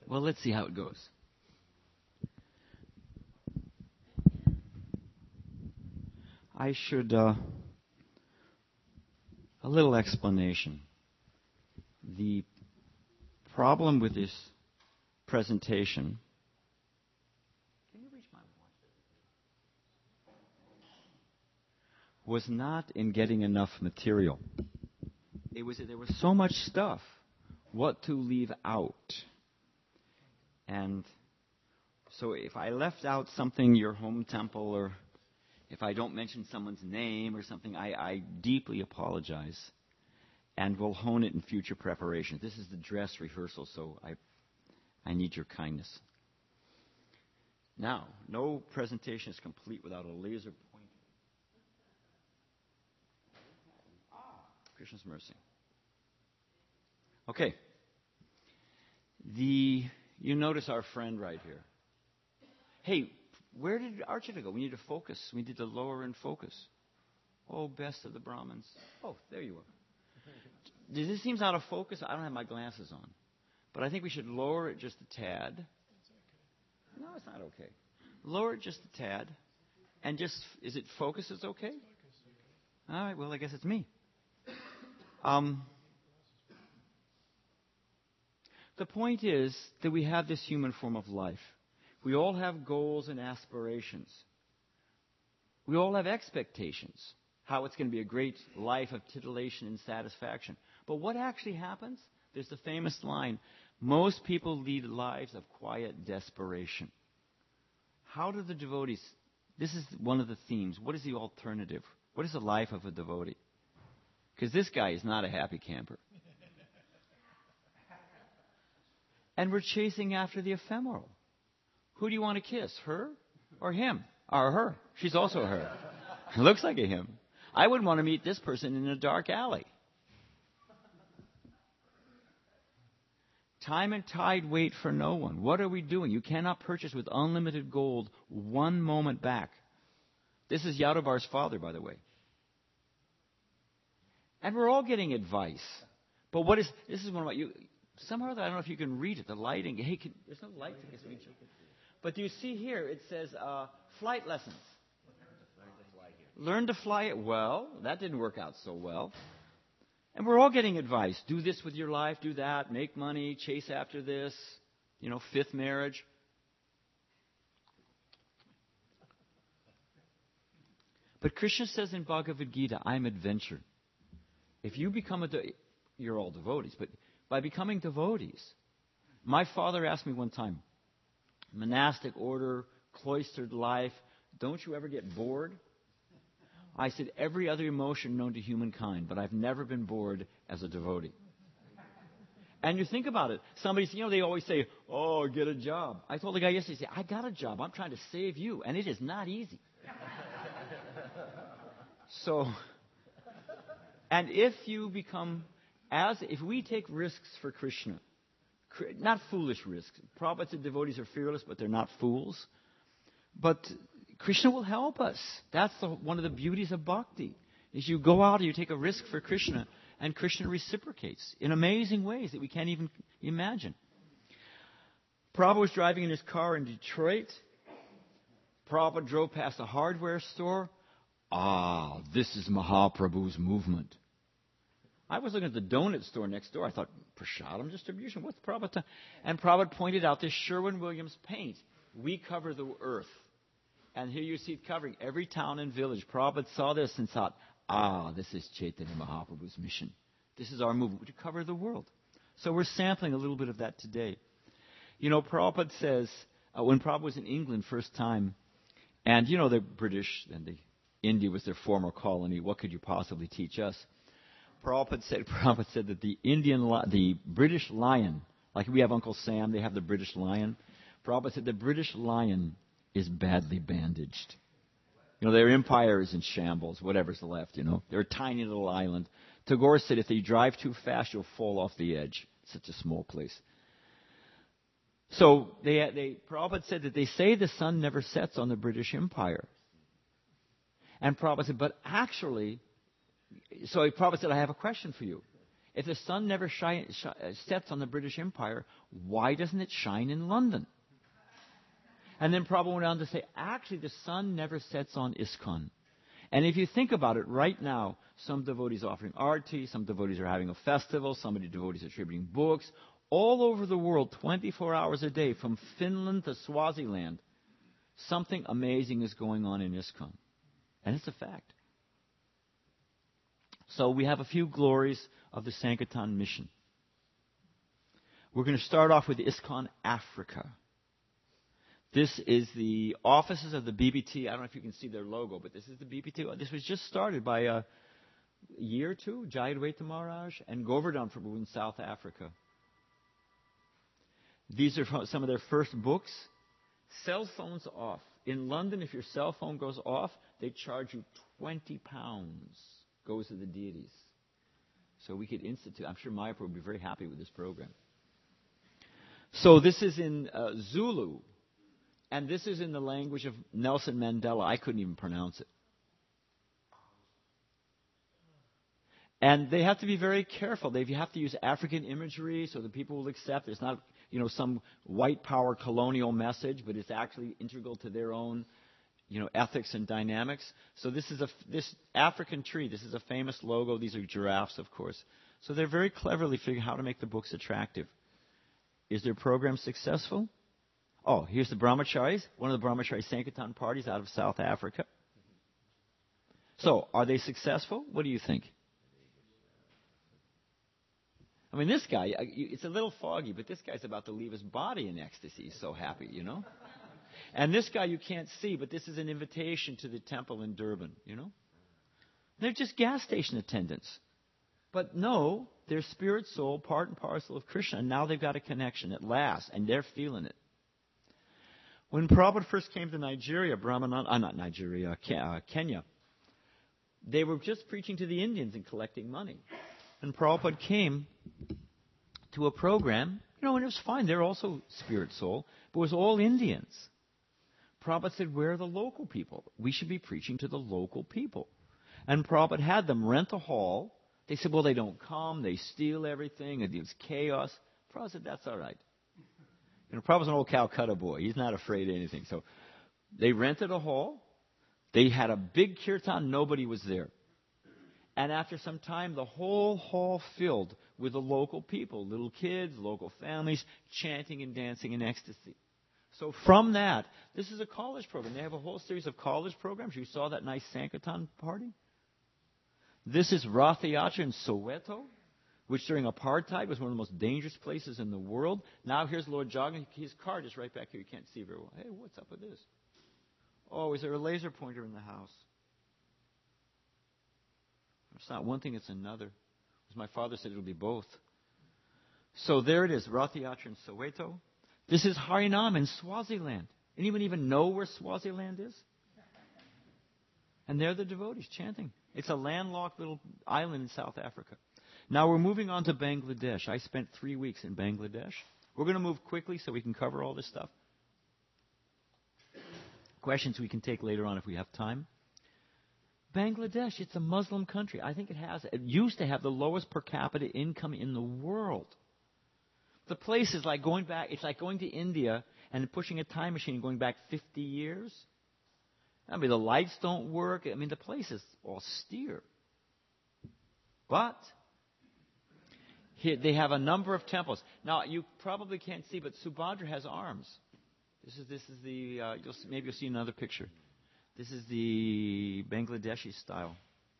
Well, let's see how it goes. I should, a little explanation. The problem with this presentation, can you reach my watch? Was not in getting enough material. It was that there was so much stuff, what to leave out. And so if I left out something, your home temple, or if I don't mention someone's name or something, I deeply apologize. And we'll hone it in future preparations. This is the dress rehearsal, so I need your kindness. Now, no presentation is complete without a laser pointer. Krishna's mercy. Okay. You notice our friend right here. Hey, where did Archana go? We need to focus. We need to lower and focus. Oh, best of the Brahmins. Oh, there you are. This seems out of focus. I don't have my glasses on. But I think we should lower it just a tad. No, it's not okay. Lower it just a tad. And just, is it focus is okay? All right, well, I guess it's me. The point is that we have this human form of life. We all have goals and aspirations. We all have expectations. How it's going to be a great life of titillation and satisfaction. But what actually happens? There's the famous line, most people lead lives of quiet desperation. How do the devotees, this is one of the themes, what is the alternative? What is the life of a devotee? Because this guy is not a happy camper. And we're chasing after the ephemeral. Who do you want to kiss, her or him? Or her. She's also her. Looks like a him. I wouldn't want to meet this person in a dark alley. Time and tide wait for no one. What are we doing? You cannot purchase with unlimited gold one moment back. This is Yadovar's father, by the way. And we're all getting advice. But this is one of you. Somehow, I don't know if you can read it. The lighting. Hey, there's no light to this picture. But do you see here? It says flight lessons. Learn to fly it. Well, that didn't work out so well. And we're all getting advice. Do this with your life. Do that. Make money. Chase after this. Fifth marriage. But Krishna says in Bhagavad Gita, I'm adventure. If you become you're all devotees, but by becoming devotees, my father asked me one time, monastic order, cloistered life, don't you ever get bored? I said, every other emotion known to humankind, but I've never been bored as a devotee. And you think about it. Somebody's, they always say, oh, get a job. I told the guy yesterday, I got a job. I'm trying to save you. And it is not easy. And if you become, if we take risks for Krishna, not foolish risks. Prabhupada said devotees are fearless, but they're not fools. But Krishna will help us. That's one of the beauties of bhakti. Is you go out and you take a risk for Krishna, and Krishna reciprocates in amazing ways that we can't even imagine. Prabhupada was driving in his car in Detroit. Prabhupada drove past a hardware store. This is Mahaprabhu's movement. I was looking at the donut store next door. I thought, Prasadam distribution? What's Prabhupada? And Prabhupada pointed out this Sherwin-Williams paint. We cover the earth. And here you see it covering every town and village. Prabhupada saw this and thought, this is Chaitanya Mahaprabhu's mission. This is our movement to cover the world. So we're sampling a little bit of that today. Prabhupada says, when Prabhupada was in England first time, and the British and India was their former colony, what could you possibly teach us? Prabhupada said that the British lion, like we have Uncle Sam, they have the British lion. Prabhupada said the British lion is badly bandaged. Their empire is in shambles, whatever's left, They're a tiny little island. Tagore said if you drive too fast, you'll fall off the edge. Such a small place. So Prabhupada said that they say the sun never sets on the British Empire. And Prabhupada said, but actually, so Prabhupada said, I have a question for you. If the sun never sets on the British Empire, why doesn't it shine in London? And then Prabhupada went on to say, actually, the sun never sets on ISKCON. And if you think about it, right now, some devotees are offering arti, some devotees are having a festival, some devotees are distributing books. All over the world, 24 hours a day, from Finland to Swaziland, something amazing is going on in ISKCON. And it's a fact. So we have a few glories of the Sankirtan mission. We're going to start off with ISKCON Africa. This is the offices of the BBT. I don't know if you can see their logo, but this is the BBT. This was just started by a year or two, Jayadvaita Maharaj and Govardhan Prabhu in South Africa. These are some of their first books. Cell phones off. In London, if your cell phone goes off, they charge you £20. Goes to the deities. So we could institute. I'm sure Mayapur would be very happy with this program. So this is in Zulu. And this is in the language of Nelson Mandela. I couldn't even pronounce it. And they have to be very careful. You have to use African imagery so that people will accept. It's not, some white power colonial message, but it's actually integral to their own, ethics and dynamics. So this African tree. This is a famous logo. These are giraffes, of course. So they're very cleverly figuring how to make the books attractive. Is their program successful? Oh, here's the Brahmacharis, one of the Brahmachari Sankirtan parties out of South Africa. So, are they successful? What do you think? I mean, this guy, it's a little foggy, but this guy's about to leave his body in ecstasy. He's so happy, And this guy you can't see, but this is an invitation to the temple in Durban, They're just gas station attendants. But no, they're spirit soul, part and parcel of Krishna, and now they've got a connection at last, and they're feeling it. When Prabhupada first came to Nigeria, Kenya, they were just preaching to the Indians and collecting money. And Prabhupada came to a program, and it was fine. They're also spirit soul, but it was all Indians. Prabhupada said, where are the local people? We should be preaching to the local people. And Prabhupada had them rent a hall. They said, well, they don't come. They steal everything. It's chaos. Prabhupada said, that's all right. Prabhupada's an old Calcutta boy. He's not afraid of anything. So they rented a hall. They had a big kirtan. Nobody was there. And after some time, the whole hall filled with the local people, little kids, local families, chanting and dancing in ecstasy. So from that, this is a college program. They have a whole series of college programs. You saw that nice Sankirtan party. This is Ratha Yatra in Soweto, which during apartheid was one of the most dangerous places in the world. Now here's Lord Jagan. His card is right back here. You can't see very well. Hey, what's up with this? Oh, is there a laser pointer in the house? It's not one thing, it's another. As my father said, it'll be both. So there it is, Ratha Yatra in Soweto. This is Harinam in Swaziland. Anyone even know where Swaziland is? And there are the devotees chanting. It's a landlocked little island in South Africa. Now we're moving on to Bangladesh. I spent 3 weeks in Bangladesh. We're going to move quickly so we can cover all this stuff. Questions we can take later on if we have time. Bangladesh, it's a Muslim country. I think it used to have the lowest per capita income in the world. The place is like going back, it's like going to India and pushing a time machine and going back 50 years. I mean, the lights don't work. I mean, the place is austere. But here, they have a number of temples. Now, you probably can't see, but Subhadra has arms. This is the, maybe you'll see another picture. This is the Bangladeshi style.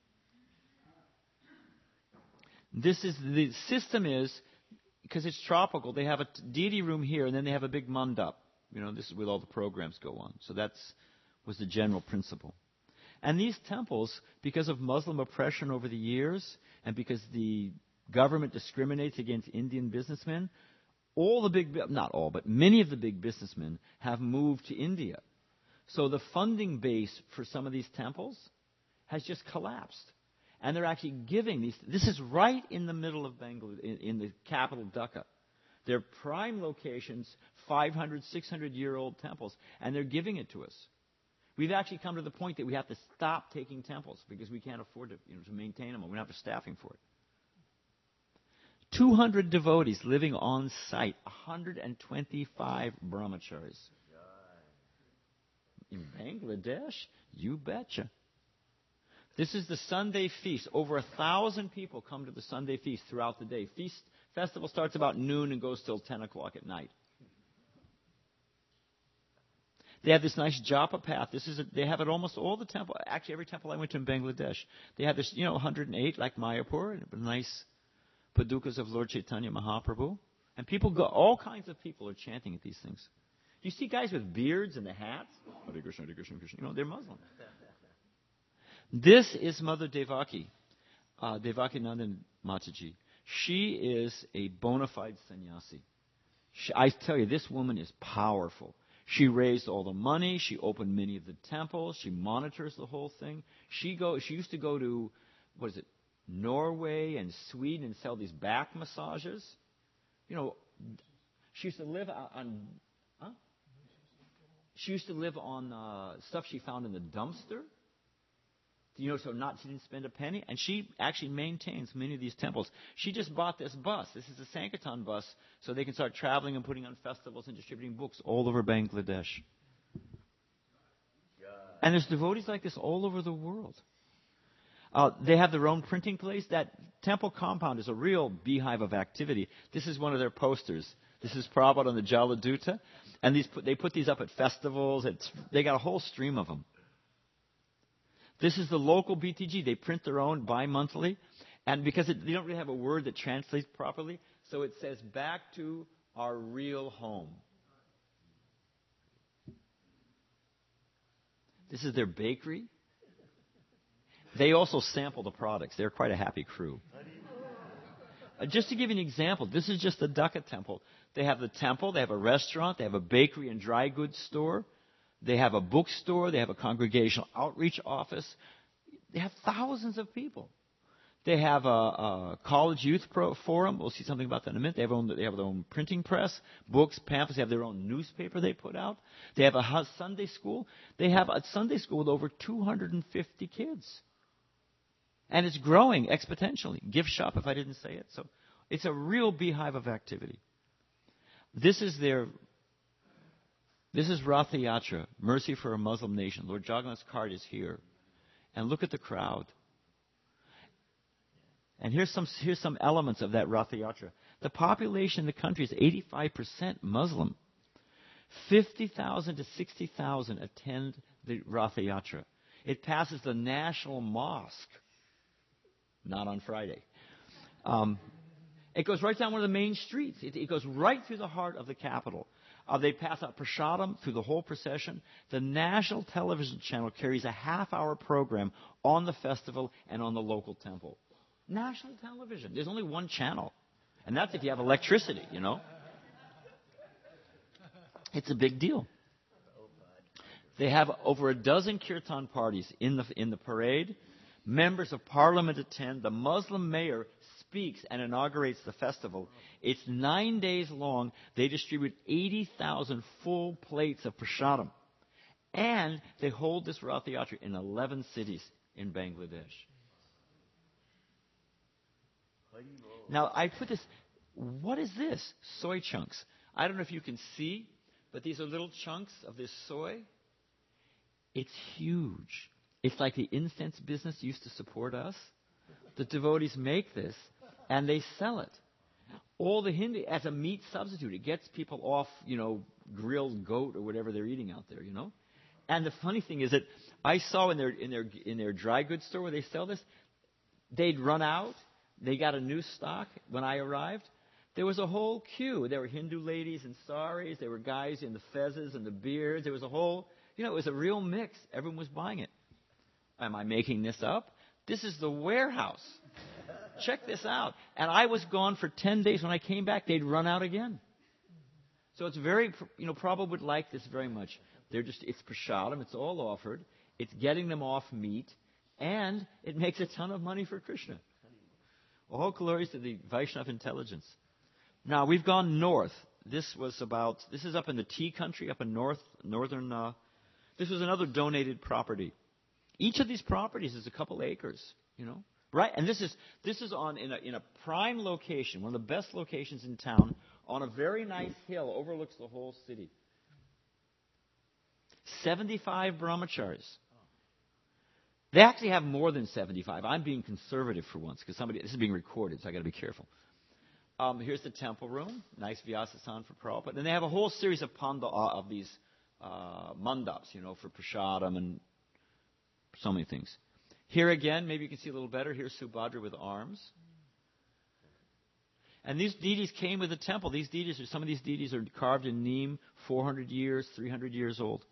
This is, the system is, because it's tropical, they have a deity room here, and then they have a big mandap. This is where all the programs go on. So was the general principle. And these temples, because of Muslim oppression over the years, and because the government discriminates against Indian businessmen, not all, but many of the big businessmen have moved to India. So the funding base for some of these temples has just collapsed. And they're actually giving these. This is right in the middle of Bangladesh, in the capital, Dhaka. They're prime locations, 500, 600-year-old temples, and they're giving it to us. We've actually come to the point that we have to stop taking temples because we can't afford to maintain them. We don't have the staffing for it. 200 devotees living on site, 125 brahmacharis. In Bangladesh? You betcha. This is the Sunday feast. Over 1,000 people come to the Sunday feast throughout the day. Festival starts about noon and goes till 10 o'clock at night. They have this nice japa path. They have it almost all the temple. Actually, every temple I went to in Bangladesh, they have this, 108 like Mayapur, nice padukas of Lord Chaitanya Mahaprabhu, and people go. All kinds of people are chanting at these things. You see guys with beards and the hats. Hare Krishna, Hare Krishna, Krishna. They're Muslim. This is Mother Devaki, Devaki Nandan Mataji. She is a bona fide sannyasi. I tell you, this woman is powerful. She raised all the money. She opened many of the temples. She monitors the whole thing. She used to go to, Norway and Sweden and sell these back massages. She used to live on. She used to live on stuff she found in the dumpster. She didn't spend a penny, and she actually maintains many of these temples. She just bought this bus. This is a Sankirtan bus, so they can start traveling and putting on festivals and distributing books all over Bangladesh. And there's devotees like this all over the world. They have their own printing place. That temple compound is a real beehive of activity. This is one of their posters. This is Prabhupada on the Jaladuta, and they put these up at festivals. They got a whole stream of them. This is the local BTG. They print their own bi-monthly. And because they don't really have a word that translates properly, so it says, back to our real home. This is their bakery. They also sample the products. They're quite a happy crew. Just to give you an example, this is just the Dhaka temple. They have the temple, they have a restaurant, they have a bakery and dry goods store. They have a bookstore. They have a congregational outreach office. They have thousands of people. They have a college youth forum. We'll see something about that in a minute. They have their own printing press, books, pamphlets. They have their own newspaper they put out. They have a Sunday school. They have a Sunday school with over 250 kids. And it's growing exponentially. Gift shop, if I didn't say it. So it's a real beehive of activity. This is Ratha Yatra, Mercy for a Muslim Nation. Lord Jagannath's card is here. And look at the crowd. And here's some elements of that Ratha Yatra. The population in the country is 85% Muslim. 50,000 to 60,000 attend the Ratha Yatra. It passes the National Mosque. Not on Friday. It goes right down one of the main streets. It goes right through the heart of the capital. They pass out prasadam through the whole procession. The national television channel carries a half-hour program on the festival and on the local temple. National television. There's only one channel. And that's if you have electricity, It's a big deal. They have over a dozen kirtan parties in the parade. Members of parliament attend. The Muslim mayor speaks and inaugurates the festival. It's 9 days long. They distribute 80,000 full plates of prasadam. And they hold this Ratha Yatra in 11 cities in Bangladesh. Now, I put this, what is this? Soy chunks. I don't know if you can see, but these are little chunks of this soy. It's huge. It's like the incense business used to support us. The devotees make this, and they sell it. All the Hindu, as a meat substitute, it gets people off, grilled goat or whatever they're eating out there, And the funny thing is that I saw in their dry goods store where they sell this, they'd run out. They got a new stock when I arrived. There was a whole queue. There were Hindu ladies in saris. There were guys in the fezzes and the beards. There was a whole, it was a real mix. Everyone was buying it. Am I making this up? This is the warehouse. Check this out. And I was gone for 10 days. When I came back, they'd run out again. So it's very, Prabhupada would like this very much. It's prasadam. It's all offered. It's getting them off meat. And it makes a ton of money for Krishna. All glories to the Vaishnava intelligence. Now, we've gone north. This is up in the tea country, up in northern. This was another donated property. Each of these properties is a couple acres, Right? And this is on in a prime location, one of the best locations in town, on a very nice hill, overlooks the whole city. 75 brahmacharis. They actually have more than 75. I'm being conservative for once because this is being recorded, so I got to be careful. Here's the temple room, nice Vyasasan for Prabhupada. And they have a whole series of these mandaps, for prasadam and so many things. Here again, maybe you can see a little better. Here's Subhadra with arms. And these deities came with the temple. Some of these deities are carved in neem, 400 years, 300 years old.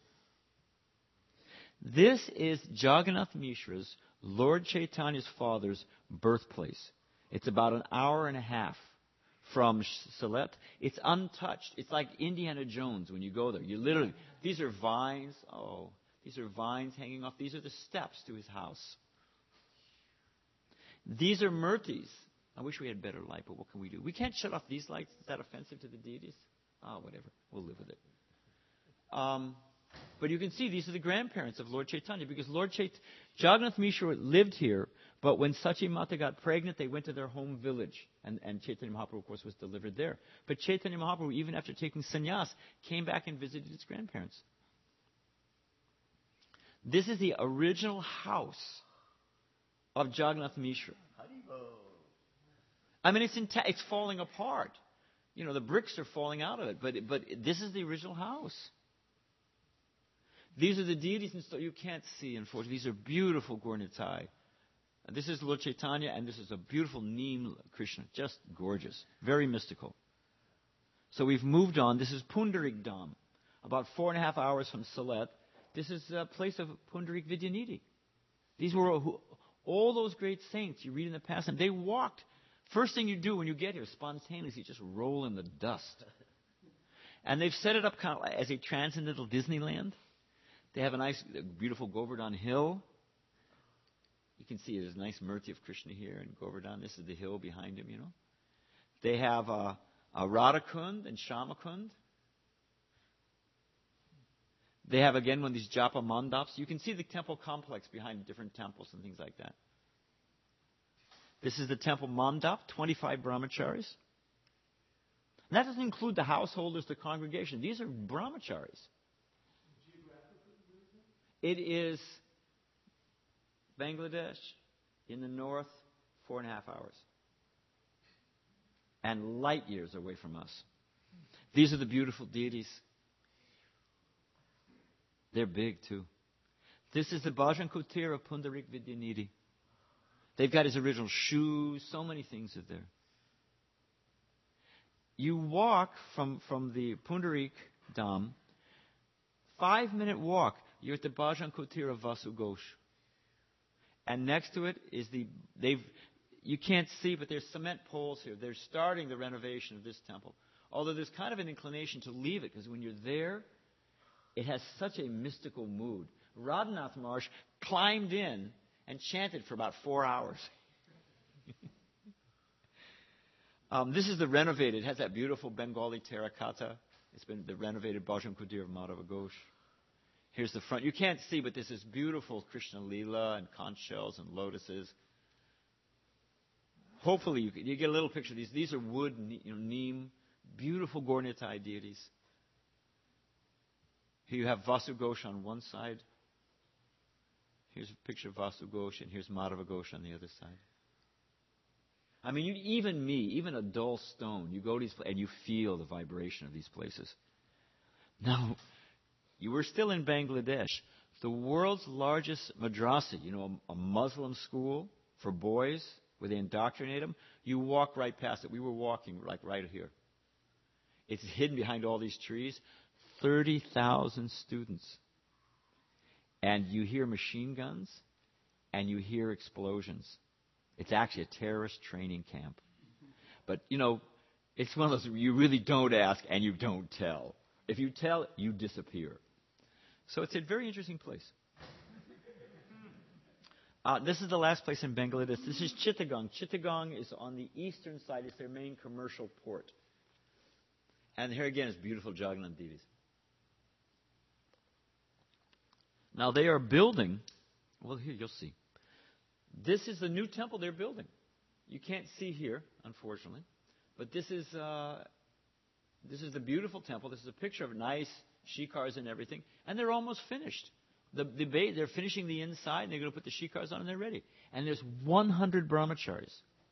This is Jagannath Mishra's, Lord Chaitanya's father's, birthplace. It's about an hour and a half from Sylhet. It's untouched. It's like Indiana Jones when you go there. These are vines. Oh, these are vines hanging off. These are the steps to his house. These are murtis. I wish we had better light, but what can we do? We can't shut off these lights. Is that offensive to the deities? Whatever. We'll live with it. But you can see these are the grandparents of Lord Chaitanya, because Jagannath Mishra lived here, but when Sachi Mata got pregnant, they went to their home village, and Chaitanya Mahaprabhu, of course, was delivered there. But Chaitanya Mahaprabhu, even after taking sannyas, came back and visited his grandparents. This is the original house of Jagannath Mishra. I mean, it's falling apart. The bricks are falling out of it, but this is the original house. These are the deities, and you can't see, unfortunately. These are beautiful Gaur-Nitai. This is Lord Chaitanya, and this is a beautiful Neem Krishna. Just gorgeous. Very mystical. So we've moved on. This is Pundarik Dham, about 4.5 hours from Sylhet. This is a place of Pundarik Vidyanidhi. These were all those great saints you read in the past, and they walked. First thing you do when you get here, spontaneously, you just roll in the dust. And they've set it up kind of as a transcendental Disneyland. They have a nice, beautiful Govardhan Hill. You can see there's a nice Murti of Krishna here in Govardhan. This is the hill behind him, They have a Radhakund and Shamakund. They have, again, one of these japa mandaps. You can see the temple complex behind different temples and things like that. This is the temple mandap, 25 brahmacharis. And that doesn't include the householders, the congregation. These are brahmacharis. It is Bangladesh in the north, 4.5 hours. And light years away from us. These are the beautiful deities. They're big, too. This is the Bhajan Kutir of Pundarik Vidyanidhi. They've got his original shoes. So many things are there. You walk from the Pundarik Dham, 5-minute walk. You're at the Bhajan Kutir of Vasu Ghosh. And next to it is you can't see, but there's cement poles here. They're starting the renovation of this temple. Although there's kind of an inclination to leave it, because when you're there, it has such a mystical mood. Radhanath Maharaj climbed in and chanted for about 4 hours. This is the renovated. It has that beautiful Bengali terracotta. It's been the renovated Bhajan Kutir of Madhava Ghosh. Here's the front. You can't see, but this is beautiful Krishna Leela and conch shells and lotuses. Hopefully you get a little picture of these. These are wood, neem, beautiful Gaur-Nitai deities. Here you have Vasu Ghosh on one side. Here's a picture of Vasu Ghosh, and here's Madhava Ghosh on the other side. I mean, even a dull stone, you go to these places and you feel the vibration of these places. Now, you were still in Bangladesh. The world's largest madrasa, a Muslim school for boys where they indoctrinate them, you walk right past it. We were walking right here. It's hidden behind all these trees. 30,000 students. And you hear machine guns and you hear explosions. It's actually a terrorist training camp. But, it's one of those you really don't ask and you don't tell. If you tell, you disappear. So it's a very interesting place. This is the last place in Bangladesh. This is Chittagong. Chittagong is on the eastern side. It's their main commercial port. And here again is beautiful Jagannath deities. Now they are building, well, here you'll see. This is the new temple they're building. You can't see here, unfortunately, but this is the beautiful temple. This is a picture of nice shikars and everything, and they're almost finished. They're finishing the inside, and they're going to put the shikars on, and they're ready. And there's 100 brahmacharis.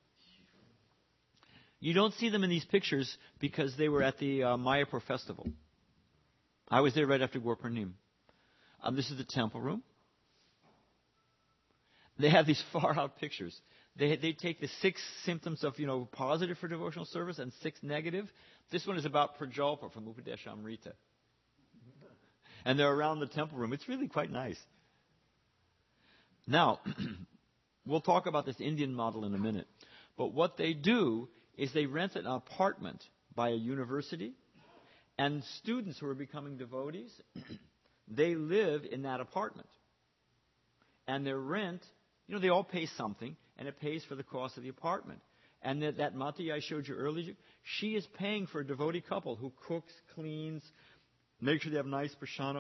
You don't see them in these pictures because they were at the Mayapur festival. I was there right after Gurpurnim. This is the temple room. They have these far-out pictures. They take the 6 symptoms of, positive for devotional service and 6 negative. This one is about Prajalpa from Upadeshamrita. And they're around the temple room. It's really quite nice. Now, we'll talk about this Indian model in a minute. But what they do is they rent an apartment by a university, and students who are becoming devotees, they live in that apartment. And their rent, they all pay something, and it pays for the cost of the apartment. And that Mati I showed you earlier, she is paying for a devotee couple who cooks, cleans, make sure they have nice prashana.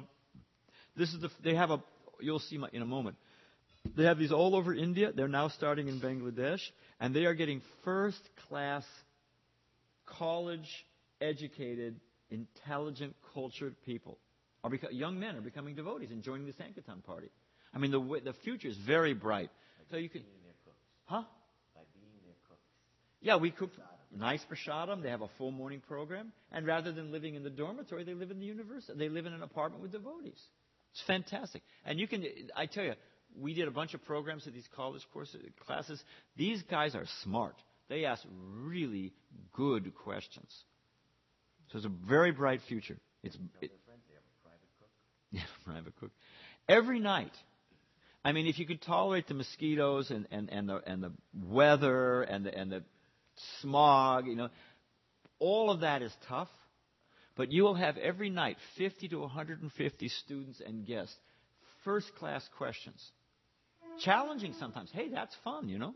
You'll see in a moment. They have these all over India. They're now starting in Bangladesh, and they are getting first-class, college-educated, intelligent, cultured people. Young men are becoming devotees and joining the Sankirtan party. I mean, the future is very bright. So you can, huh? By being their cooks. Yeah, we cook nice prasadam. They have a full morning program, and rather than living in the dormitory, they live in the university. They live in an apartment with devotees. It's fantastic. And I tell you, we did a bunch of programs at these college classes. These guys are smart. They ask really good questions. So it's a very bright future. Tell their friends they have a private cook. Yeah, private cook. Every night. I mean, if you could tolerate the mosquitoes and the weather and the smog, all of that is tough. But you will have every night 50 to 150 students and guests. First-class questions. Challenging sometimes. Hey, that's fun,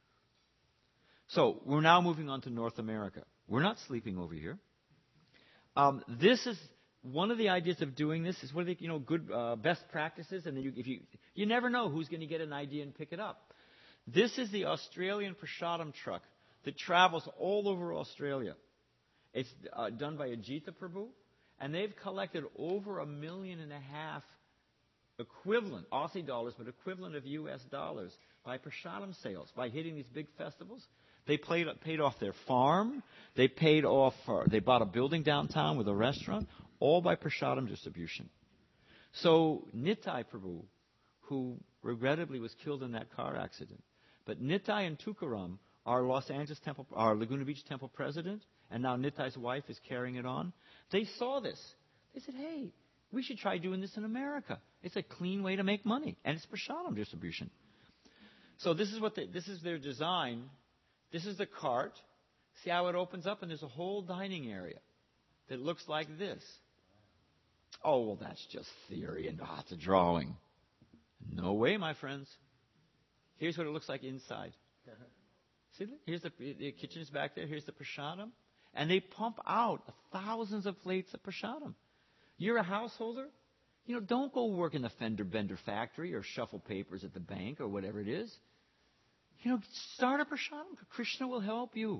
So we're now moving on to North America. We're not sleeping over here. This is one of the ideas of doing this is what are they, good best practices, and then you never know who's going to get an idea and pick it up. This is the Australian prasadam truck that travels all over Australia. It's done by Ajita Prabhu, and they've collected over $1.5 million equivalent, Aussie dollars, but equivalent of US dollars by prasadam sales, by hitting these big festivals. They paid off their farm. They bought a building downtown with a restaurant, all by prasadam distribution. So Nitai Prabhu, who regrettably was killed in that car accident, but Nitai and Tukaram, our Laguna Beach Temple president, and now Nitai's wife is carrying it on. They saw this. They said, hey, we should try doing this in America. It's a clean way to make money, and it's prasadam distribution. So this is their design. This is the cart. See how it opens up, and there's a whole dining area that looks like this. Oh, well, that's just theory, and it's a drawing. No way, my friends. Here's what it looks like inside. See, here's the kitchen is back there. Here's the prasadam. And they pump out thousands of plates of prasadam. You're a householder? Don't go work in the fender bender factory or shuffle papers at the bank or whatever it is. Start a prasadam. Krishna will help you.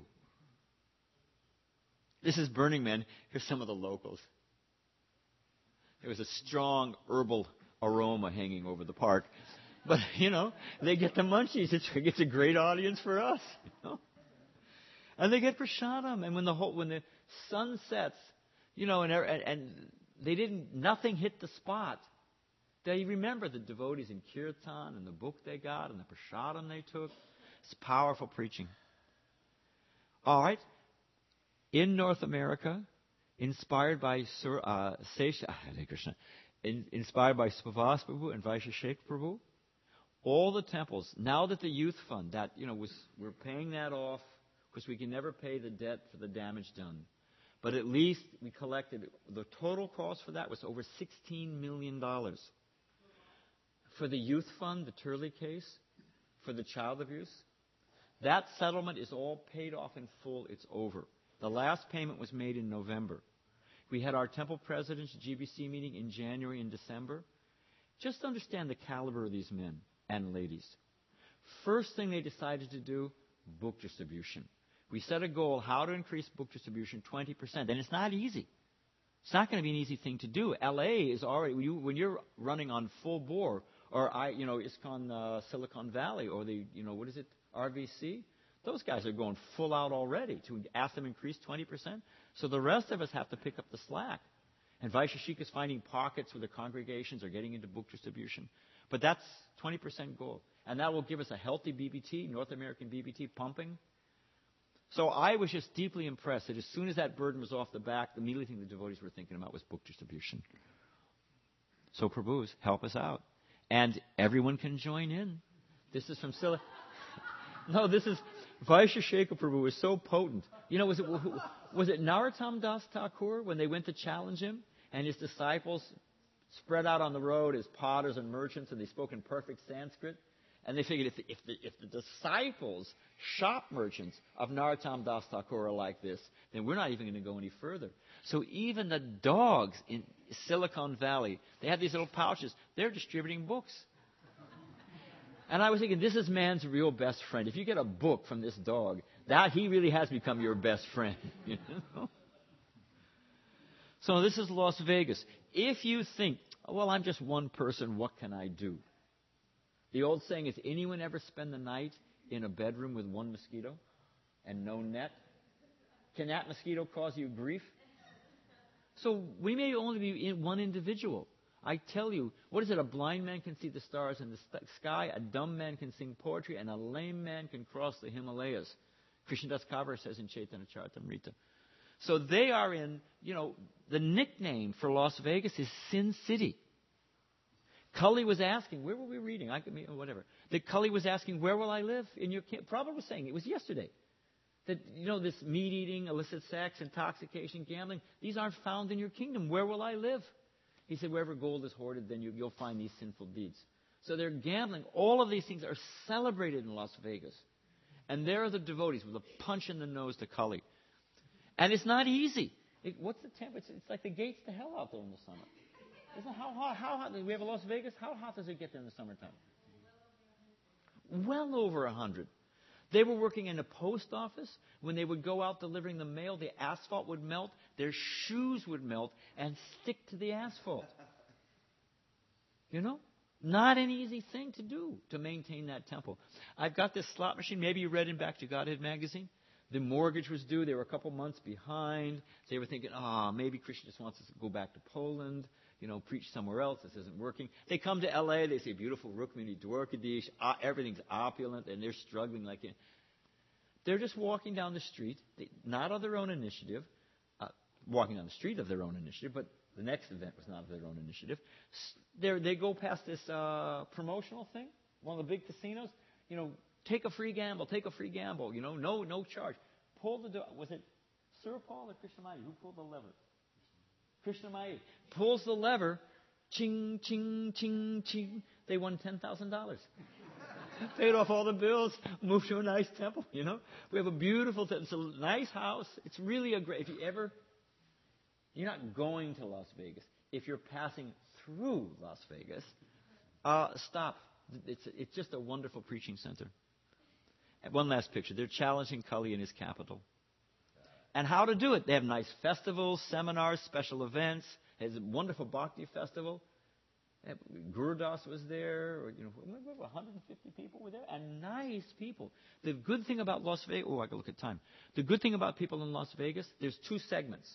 This is Burning Man. Here's some of the locals. There was a strong herbal aroma hanging over the park. But, they get the munchies. It's a great audience for us. And they get prasadam. And when the sun sets, and nothing hit the spot. They remember the devotees in Kirtan and the book they got and the prasadam they took. It's powerful preaching. All right. In North America, inspired by inspired by Spavas Prabhu and Vaisheshek Prabhu, all the temples, now that the youth fund, that, we're paying that off because we can never pay the debt for the damage done. But at least we collected, the total cost for that was over $16 million. For the youth fund, the Turley case, for the child abuse, that settlement is all paid off in full. It's over. The last payment was made in November. We had our temple president's GBC meeting in January and December. Just understand the caliber of these men and ladies. First thing they decided to do, book distribution. We set a goal, how to increase book distribution 20%. And it's not easy. It's not going to be an easy thing to do. LA is already, when you're running on full bore, or ISKCON Silicon Valley, or what is it, RVC? Those guys are going full out already to ask them to increase 20%. So the rest of us have to pick up the slack. And Vaisheshika is finding pockets where the congregations are getting into book distribution. But that's 20% goal. And that will give us a healthy BBT, North American BBT, pumping. So I was just deeply impressed that as soon as that burden was off the back, the immediately thing the devotees were thinking about was book distribution. So Prabhus, help us out. And everyone can join in. This is from Silla. No, this is Vaisheshika Prabhu is so potent. Was it Narottam Das Thakur when they went to challenge him and his disciples spread out on the road as potters and merchants and they spoke in perfect Sanskrit? And they figured if the disciples, shop merchants of Narottam Das Thakur are like this, then we're not even going to go any further. So even the dogs in Silicon Valley, they have these little pouches. They're distributing books. And I was thinking, this is man's real best friend. If you get a book from this dog, that he really has become your best friend. So this is Las Vegas. If you think, well, I'm just one person, what can I do? The old saying is, anyone ever spend the night in a bedroom with one mosquito and no net? Can that mosquito cause you grief? So we may only be in one individual. I tell you, what is it? A blind man can see the stars in the sky, a dumb man can sing poetry, and a lame man can cross the Himalayas. Krishnadas Kaviraj says in Chaitanya Charitamrita. So they are in, the nickname for Las Vegas is Sin City. Cully was asking, where were we reading? Whatever. That Cully was asking, where will I live? And Prabhupada was saying, it was yesterday, that, this meat eating, illicit sex, intoxication, gambling, these aren't found in your kingdom. Where will I live? He said, wherever gold is hoarded, then you'll find these sinful deeds. So they're gambling. All of these things are celebrated in Las Vegas. And there are the devotees with a punch in the nose to Kali. And it's not easy. What's the temperature? It's like the gates to hell out there in the summer. Isn't it how hot? We have a Las Vegas. How hot does it get there in the summertime? Well over 100. They were working in a post office. When they would go out delivering the mail, the asphalt would melt, their shoes would melt and stick to the asphalt. Not an easy thing to do to maintain that temple. I've got this slot machine. Maybe you read in Back to Godhead magazine. The mortgage was due. They were a couple months behind. They were thinking, maybe Krishna just wants us to go back to Poland, preach somewhere else. This isn't working. They come to L.A. They see beautiful Rukmini, Dwarkadish. Everything's opulent, and they're struggling like it. They're just walking down the street, not of their own initiative, walking down the street of their own initiative, but the next event was not of their own initiative. They go past this promotional thing, one of the big casinos. Take a free gamble, no charge. Pull the door. Was it Surapal or Krishnamaya? Who pulled the lever? Krishnamaya pulls the lever. Ching, ching, ching, ching. They won $10,000. Paid off all the bills, moved to a nice temple, We have a beautiful temple. It's a nice house. It's really if you're not going to Las Vegas. If you're passing through Las Vegas, stop. It's just a wonderful preaching center. And one last picture. They're challenging Kali in his capital. And how to do it. They have nice festivals, seminars, special events. There's a wonderful Bhakti festival. Gurudas was there, 150 people were there, and nice people. The good thing about Las Vegas, I can look at time. The good thing about people in Las Vegas, there's two segments.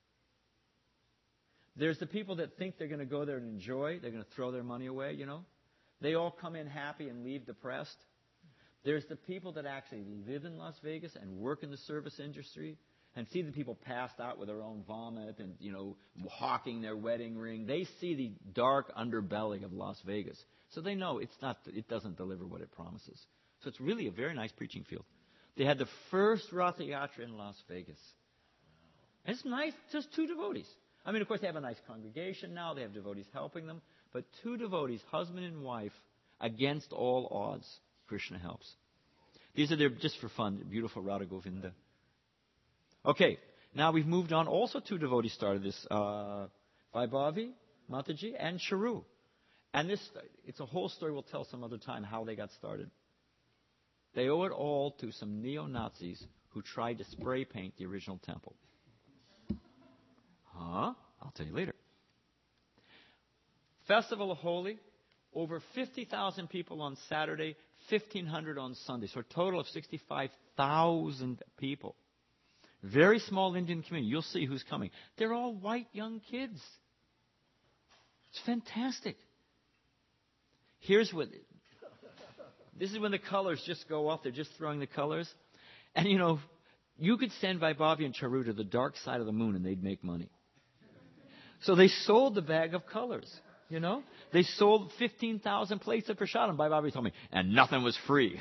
There's the people that think they're going to go there and enjoy, they're going to throw their money away, They all come in happy and leave depressed. There's the people that actually live in Las Vegas and work in the service industry and see the people passed out with their own vomit and, hawking their wedding ring. They see the dark underbelly of Las Vegas. So they know it doesn't deliver what it promises. So it's really a very nice preaching field. They had the first Ratha Yatra in Las Vegas. And it's nice, just two devotees. Of course, they have a nice congregation now. They have devotees helping them. But two devotees, husband and wife, against all odds, Krishna helps. These are just for fun, beautiful Radha Govinda. Okay, now we've moved on. Also, two devotees started this, Vaibhavi Mataji and Charu. And it's a whole story we'll tell some other time how they got started. They owe it all to some neo-Nazis who tried to spray paint the original temple. Huh? I'll tell you later. Festival of Holi, over 50,000 people on Saturday, 1,500 on Sunday. So a total of 65,000 people. Very small Indian community. You'll see who's coming. They're all white young kids. It's fantastic. This is when the colors just go off. They're just throwing the colors. And you could send Vaibhavi and Charu to the dark side of the moon and they'd make money. So they sold the bag of colors, They sold 15,000 plates of prasadam. Vaibhavi told me, and nothing was free.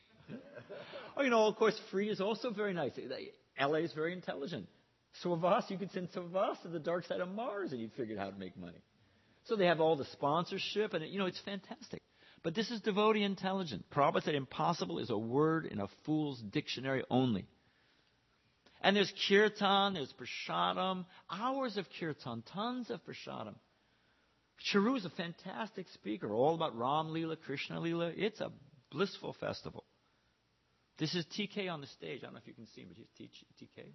Of course, free is also very nice. LA is very intelligent. Swavas, you could send Swavas to the dark side of Mars and he'd figure out how to make money. So they have all the sponsorship and, it's fantastic. But this is devotee intelligent. Prabhupada said impossible is a word in a fool's dictionary only. And there's kirtan, there's prasadam, hours of kirtan, tons of prasadam. Charu is a fantastic speaker, all about Ram Leela, Krishna Leela. It's a blissful festival. This is TK on the stage. I don't know if you can see him, but he's TK.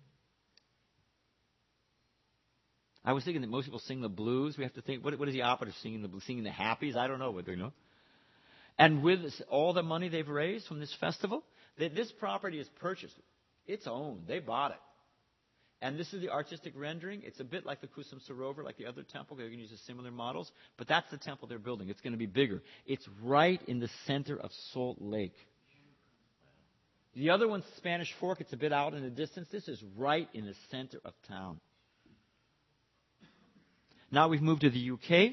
I was thinking that most people sing the blues. We have to think, what is the opposite of singing the blues? Singing the happies? I don't know what they know. And with all the money they've raised from this festival, this property is purchased. It's owned. They bought it. And this is the artistic rendering. It's a bit like the Kusum Sarovar, like the other temple. They're going to use similar models. But that's the temple they're building. It's going to be bigger. It's right in the center of Salt Lake. The other one's Spanish Fork. It's a bit out in the distance. This is right in the center of town. Now we've moved to the UK.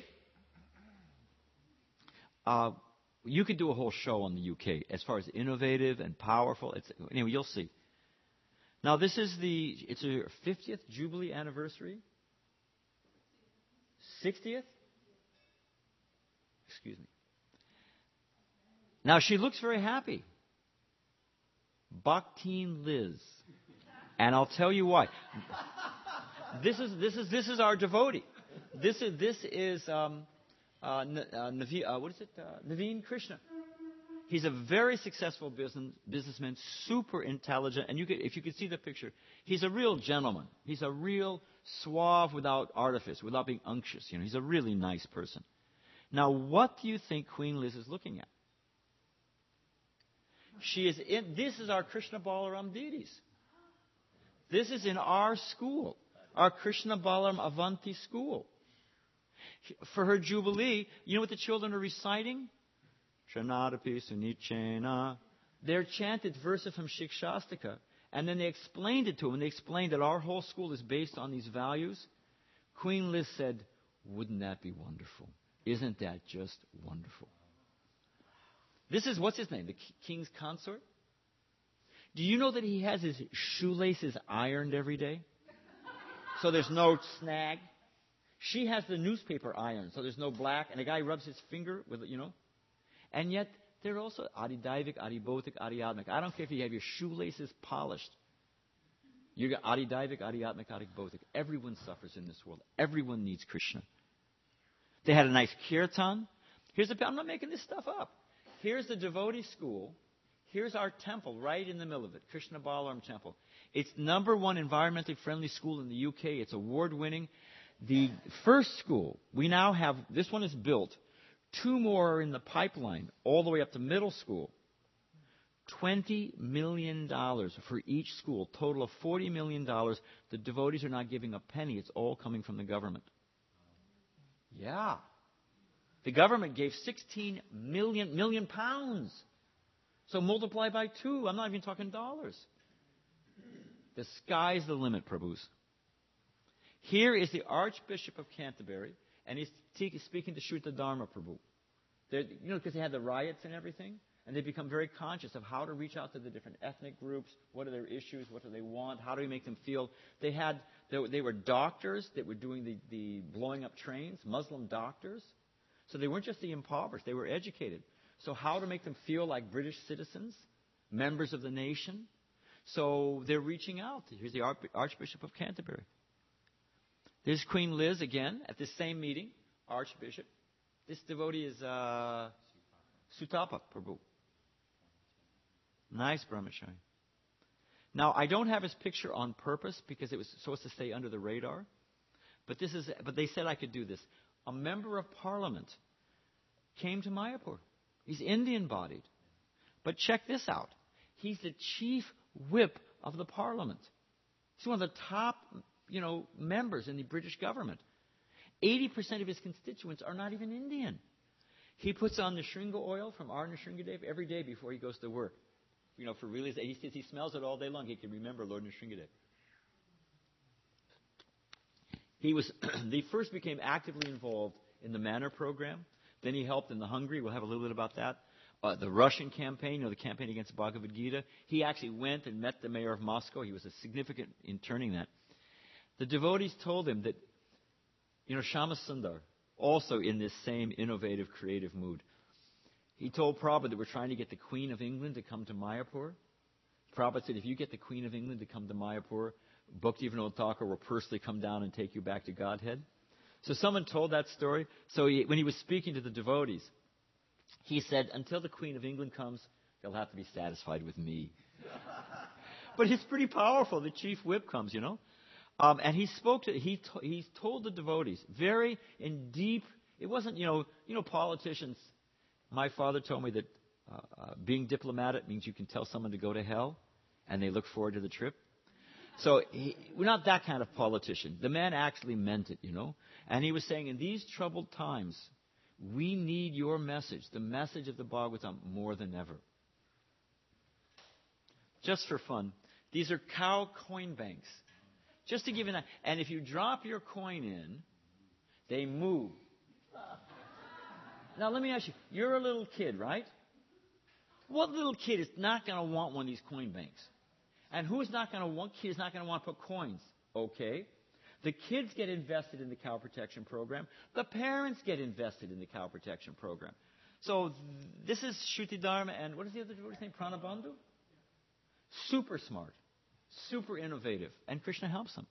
You could do a whole show on the UK as far as innovative and powerful. Anyway, you'll see. Now this is it's a 50th Jubilee anniversary. 60th? Excuse me. Now she looks very happy. Bhakteen Liz. And I'll tell you why. This is our devotee. This is Naveen Krishna. He's a very successful businessman, super intelligent, and if you could see the picture, he's a real gentleman. He's a real suave without artifice, without being unctuous. He's a really nice person. Now, what do you think Queen Liz is looking at? This is our Krishna Balaram deities. This is in our school, our Krishna Balaram Avanti school. For her Jubilee, you know what the children are reciting? Shanadapi Sunichena. They're chanted verses from Shikshastika. And then they explained it to them. And they explained that our whole school is based on these values. Queen Liz said, wouldn't that be wonderful? Isn't that just wonderful? This is, what's his name? The king's consort? Do you know that he has his shoelaces ironed every day? So there's no snag. She has the newspaper ironed, so there's no black. And the guy rubs his finger with it, And yet, they're also Adidaivik, Adibautik, Adiyatmik. I don't care if you have your shoelaces polished. You got Adidaivik, Adiyatmik, Adibautik. Everyone suffers in this world. Everyone needs Krishna. They had a nice kirtan. I'm not making this stuff up. Here's the devotee school. Here's our temple right in the middle of it, Krishna Balaram Temple. It's number one environmentally friendly school in the UK. It's award-winning. The first school, we now have, this one is built. 2 more are in the pipeline, all the way up to middle school. $20 million for each school, total of $40 million. The devotees are not giving a penny. It's all coming from the government. Yeah. The government gave 16 million pounds. So multiply by 2. I'm not even talking dollars. The sky's the limit, Prabhus. Here is the Archbishop of Canterbury, and he's speaking to Shrita Dharma Prabhu. Because they had the riots and everything, and they become very conscious of how to reach out to the different ethnic groups. What are their issues? What do they want? How do we make them feel? They were doctors that were doing the blowing up trains, Muslim doctors. So they weren't just the impoverished, they were educated. So how to make them feel like British citizens, members of the nation. So they're reaching out. Here's the Archbishop of Canterbury. There's Queen Liz again at this same meeting, Archbishop. This devotee is Sutapa Prabhu. Nice brahmachari. Now, I don't have his picture on purpose because it was supposed to stay under the radar. But they said I could do this. A member of parliament came to Mayapur. He's Indian-bodied. But check this out. He's the chief whip of the parliament. He's one of the top, members in the British government. 80% of his constituents are not even Indian. He puts on the Shringa oil from our Nrsingadev every day before he goes to work. For really, he smells it all day long. He can remember Lord Nrsingadev. He first became actively involved in the Manor program. Then he helped in the Hungary. We'll have a little bit about that. The Russian campaign, the campaign against the Bhagavad Gita. He actually went and met the mayor of Moscow. He was a significant in turning that. The devotees told him that, Shama Sundar, also in this same innovative, creative mood, he told Prabhupada that we're trying to get the Queen of England to come to Mayapur. Prabhupada said, if you get the Queen of England to come to Mayapur, Bhaktivinoda Thakur will personally come down and take you back to Godhead. So someone told that story. So when he was speaking to the devotees, he said, until the Queen of England comes, they'll have to be satisfied with me. But it's pretty powerful. The chief whip comes, and he spoke to, he told the devotees very in deep, it wasn't, politicians. My father told me that being diplomatic means you can tell someone to go to hell and they look forward to the trip. So we're not that kind of politician. The man actually meant it, And he was saying, in these troubled times, we need your message, the message of the Bhagavatam, more than ever. Just for fun, these are cow coin banks. Just to give you an idea. And if you drop your coin in, they move. Now, let me ask you, you're a little kid, right? What little kid is not going to want one of these coin banks? And who's not going to want? Kid is not going to want to put coins. Okay. The kids get invested in the cow protection program. The parents get invested in the cow protection program. So this is Shruti Dharma and what is the other name? Pranabandhu? Super smart. Super innovative. And Krishna helps them.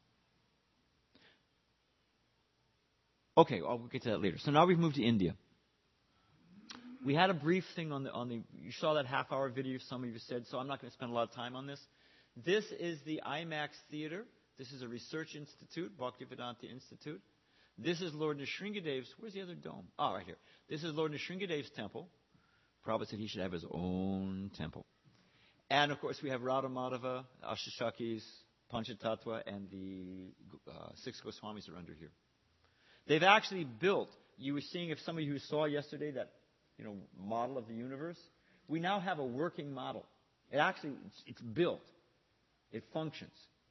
Okay, I'll get to that later. So now we've moved to India. We had a brief thing on the. You saw that half-hour video. Some of you said so. I'm not going to spend a lot of time on this. This is the IMAX Theater. This is a research institute, Bhaktivedanta Institute. This is Lord Nrsingadev's. Where's the other dome? Oh, right here. This is Lord Nrsingadev's temple. Prabhupada said he should have his own temple. And of course, we have Radha Madhava, Ashashakis, Panchatattva, and the 6 Goswamis are under here. They've actually built. You were seeing, if some of you saw yesterday that model of the universe. We now have a working model. It's built. It functions.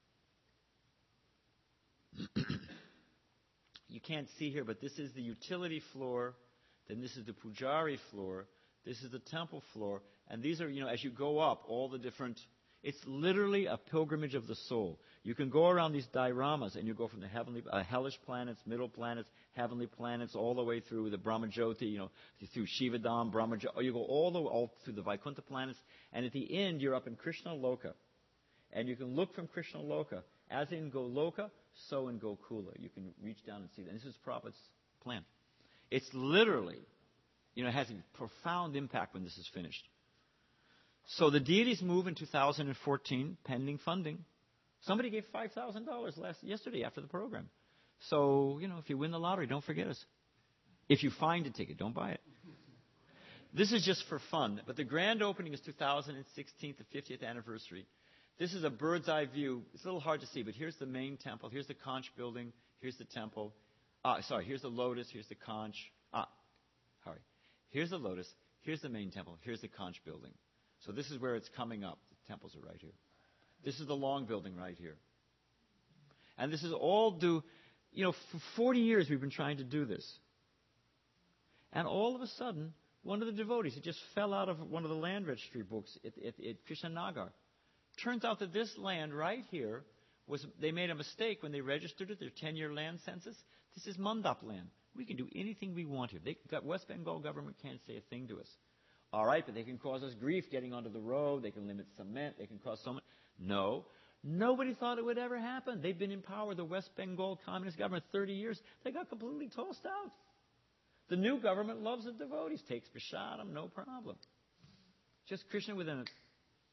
You can't see here, but this is the utility floor. Then this is the pujari floor. This is the temple floor. And these are, as you go up, all the different. It's literally a pilgrimage of the soul. You can go around these dioramas and you go from the hellish planets, middle planets, heavenly planets, all the way through the Brahmajyoti, through Shivadam, Brahmajyoti. You go all through the Vaikuntha planets. And at the end, you're up in Krishna Loka. And you can look from Krishna Loka. As in Goloka, so in Gokula. You can reach down and see that. And this is Prabhupada's plan. It's literally, it has a profound impact when this is finished. So the deities move in 2014, pending funding. Somebody gave $5,000 yesterday after the program. So, if you win the lottery, don't forget us. If you find a ticket, don't buy it. This is just for fun. But the grand opening is 2016, the 50th anniversary. This is a bird's eye view. It's a little hard to see, but here's the main temple. Here's the conch building. Here's the temple. Here's the lotus. Here's the conch. Here's the lotus. Here's the main temple. Here's the conch building. So this is where it's coming up. The temples are right here. This is the long building right here. And this is all due, for 40 years we've been trying to do this. And all of a sudden, one of the devotees, it just fell out of one of the land registry books at Krishnanagar. Turns out that this land right here, they made a mistake when they registered it, their 10-year land census. This is Mandap land. We can do anything we want here. West Bengal government can't say a thing to us. All right, but they can cause us grief getting onto the road. They can limit cement. They can cause so much. No. Nobody thought it would ever happen. They've been in power, the West Bengal communist government, 30 years. They got completely tossed out. The new government loves the devotees. Takes prashadam, no problem. Just Krishna within it.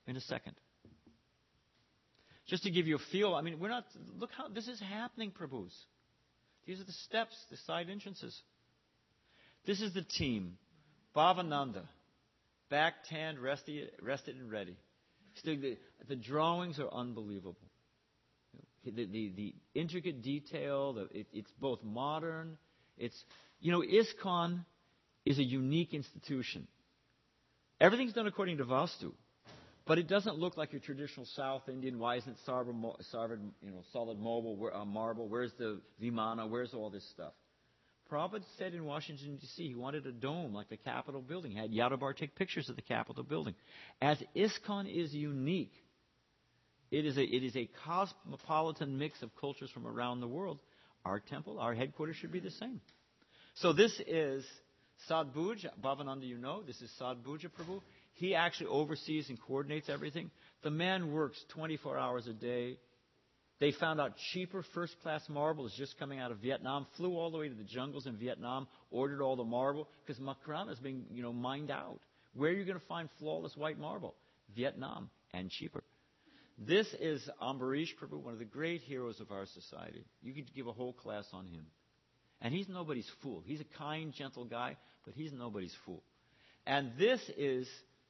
in a second. Just to give you a feel, I mean, look how this is happening, Prabhus. These are the steps, the side entrances. This is the team. Bhavananda, back tanned, rested and ready. Still, the drawings are unbelievable. The intricate detail, it's both modern. ISKCON is a unique institution. Everything's done according to Vastu, but it doesn't look like your traditional South Indian. Why isn't it solid marble? Where's the Vimana? Where's all this stuff? Prabhupada said in Washington, D.C., he wanted a dome like the Capitol building. He had Yadabar take pictures of the Capitol building. As ISKCON is unique, it is a cosmopolitan mix of cultures from around the world. Our temple, our headquarters should be the same. So this is Sadbhuj. Bhavananda, this is Sadbhuja Prabhu. He actually oversees and coordinates everything. The man works 24 hours a day. They found out cheaper first-class marble is just coming out of Vietnam, flew all the way to the jungles in Vietnam, ordered all the marble, because Makrana is being, mined out. Where are you going to find flawless white marble? Vietnam, and cheaper. This is Ambarish Prabhu, one of the great heroes of our society. You could give a whole class on him. And he's nobody's fool. He's a kind, gentle guy, but he's nobody's fool. And this is,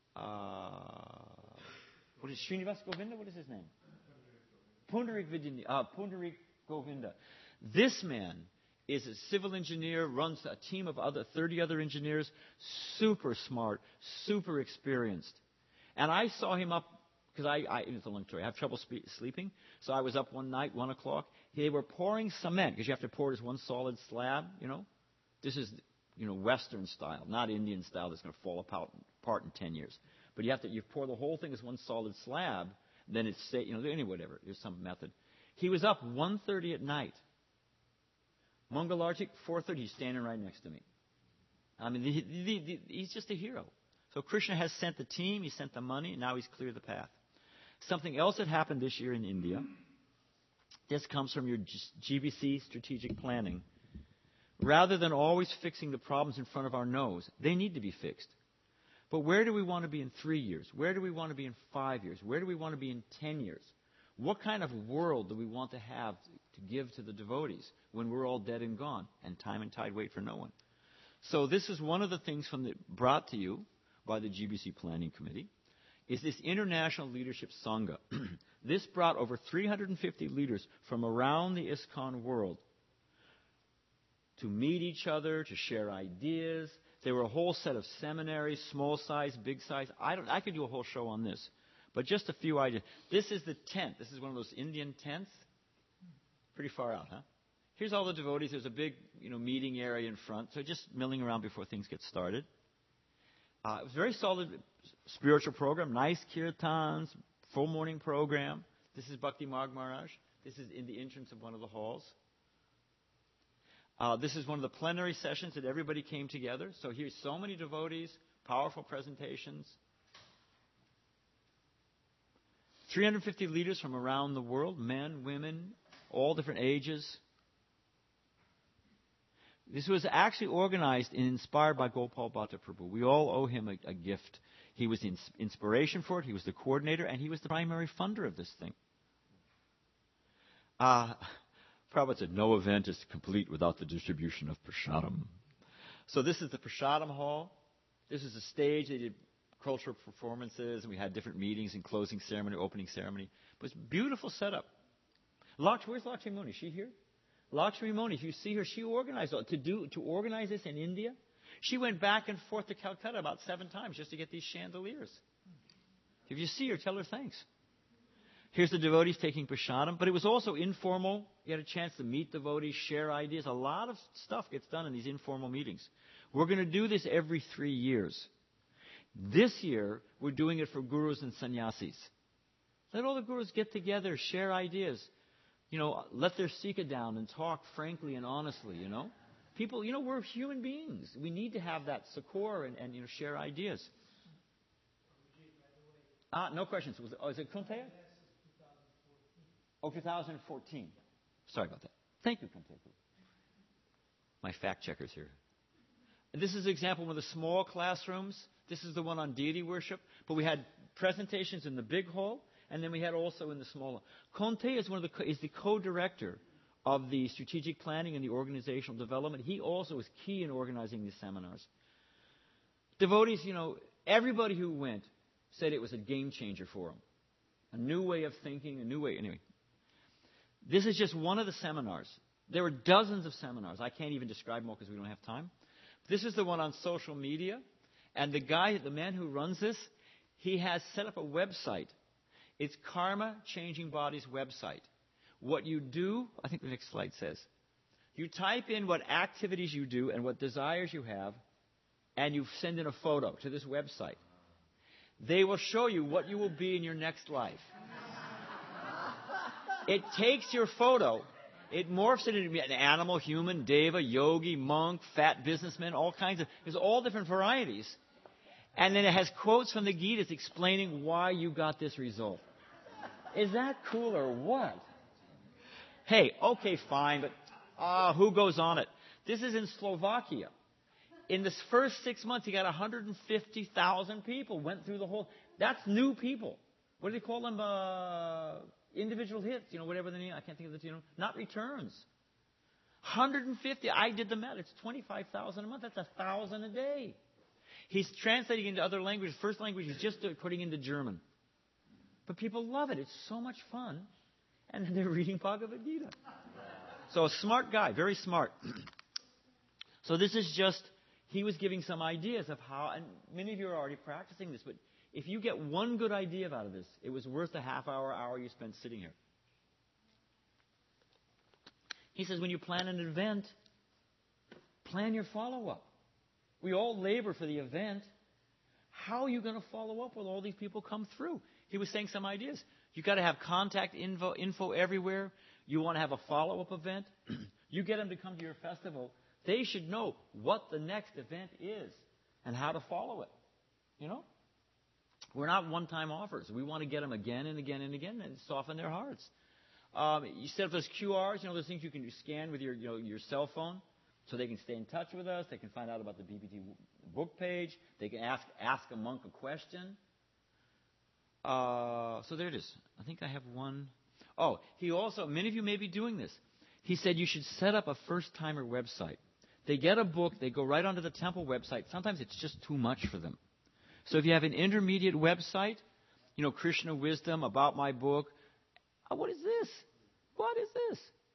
what is Srinivas Govinda? What is his name? Pundarik Govinda. This man is a civil engineer, runs a team of 30 other engineers, super smart, super experienced. And I saw him up, because it's a long story. I have trouble sleeping, so I was up one night, 1 o'clock. They were pouring cement, because you have to pour it as one solid slab, This is, Western style, not Indian style that's going to fall apart in 10 years. But you pour the whole thing as one solid slab, then it's, whatever. There's some method. He was up 1:30 at night. Mangalartik, 4:30, he's standing right next to me. I mean, he's just a hero. So Krishna has sent the team, he sent the money, and now he's cleared the path. Something else that happened this year in India, this comes from your GBC strategic planning. Rather than always fixing the problems in front of our nose, they need to be fixed. But where do we want to be in 3 years? Where do we want to be in 5 years? Where do we want to be in 10 years? What kind of world do we want to have to give to the devotees when we're all dead and gone and time and tide wait for no one? So this is one of the things brought to you by the GBC Planning Committee, is this International Leadership Sangha. This brought over 350 leaders from around the ISKCON world to meet each other, to share ideas. There were a whole set of seminaries, small size, big size. I could do a whole show on this, but just a few ideas. This is the tent. This is one of those Indian tents. Pretty far out, huh? Here's all the devotees. There's a big, meeting area in front. So just milling around before things get started. It was a very solid spiritual program. Nice kirtans, full morning program. This is Bhakti Marg Maharaj. This is in the entrance of one of the halls. This is one of the plenary sessions that everybody came together. So here's so many devotees, powerful presentations. 350 leaders from around the world, men, women, all different ages. This was actually organized and inspired by Gopal Bhatta Prabhu. We all owe him a gift. He was the inspiration for it, he was the coordinator, and he was the primary funder of this thing. Prabhupada said, no event is complete without the distribution of prasadam. So this is the prasadam hall. This is the stage. They did cultural performances, and we had different meetings and closing ceremony, opening ceremony. It was a beautiful setup. Where's Lakshmi Moni? Is she here? Lakshmi Moni, if you see her, she organized to organize this in India. She went back and forth to Calcutta about 7 times just to get these chandeliers. If you see her, tell her thanks. Here's the devotees taking prasadam, but it was also informal. You had a chance to meet devotees, share ideas. A lot of stuff gets done in these informal meetings. We're going to do this every 3 years. This year, we're doing it for gurus and sannyasis. Let all the gurus get together, share ideas. Let their sikha down and talk frankly and honestly, People, we're human beings. We need to have that succor and share ideas. No questions. Is it Kunteya? Oh, 2014. Sorry about that. Thank you, Kunteya. My fact checker's here. And this is an example of one of the small classrooms. This is the one on deity worship. But we had presentations in the big hall, and then we had also in the small hall. Conte is the co-director of the strategic planning and the organizational development. He also was key in organizing these seminars. Devotees, everybody who went said it was a game changer for them. A new way of thinking, a new way. Anyway, this is just one of the seminars. There were dozens of seminars. I can't even describe them all because we don't have time. This is the one on social media. And the man who runs this, he has set up a website. It's Karma Changing Bodies website. What you do, I think the next slide says, you type in what activities you do and what desires you have, and you send in a photo to this website. They will show you what you will be in your next life. It takes your photo, it morphs it into an animal, human, deva, yogi, monk, fat businessman, there's all different varieties. And then it has quotes from the Gitas explaining why you got this result. Is that cool or what? Hey, okay, fine, but who goes on it? This is in Slovakia. In the first 6 months, he got 150,000 people went through the whole. That's new people. What do they call them? Individual hits, whatever the name. I can't think of the, not returns. 150. I did the math. It's 25,000 a month. That's 1,000 a day. He's translating into other languages. First language he's just putting into German. But people love it. It's so much fun. And then they're reading Bhagavad Gita. So a smart guy, very smart. So this is just, he was giving some ideas of how, and many of you are already practicing this, but if you get one good idea out of this, it was worth the hour you spent sitting here. He says when you plan an event, plan your follow-up. We all labor for the event. How are you going to follow up when all these people come through? He was saying some ideas. You've got to have contact info everywhere. You want to have a follow-up event. You get them to come to your festival. They should know what the next event is and how to follow it. We're not one-time offers. We want to get them again and again and again and soften their hearts. You set up those QRs, those things you can scan with your cell phone so they can stay in touch with us. They can find out about the BPT book page. They can ask a monk a question. So there it is. I think I have one. Oh, he also, many of you may be doing this. He said you should set up a first-timer website. They get a book, they go right onto the temple website. Sometimes it's just too much for them. So if you have an intermediate website, Krishna Wisdom, about my book, what is this? What is this?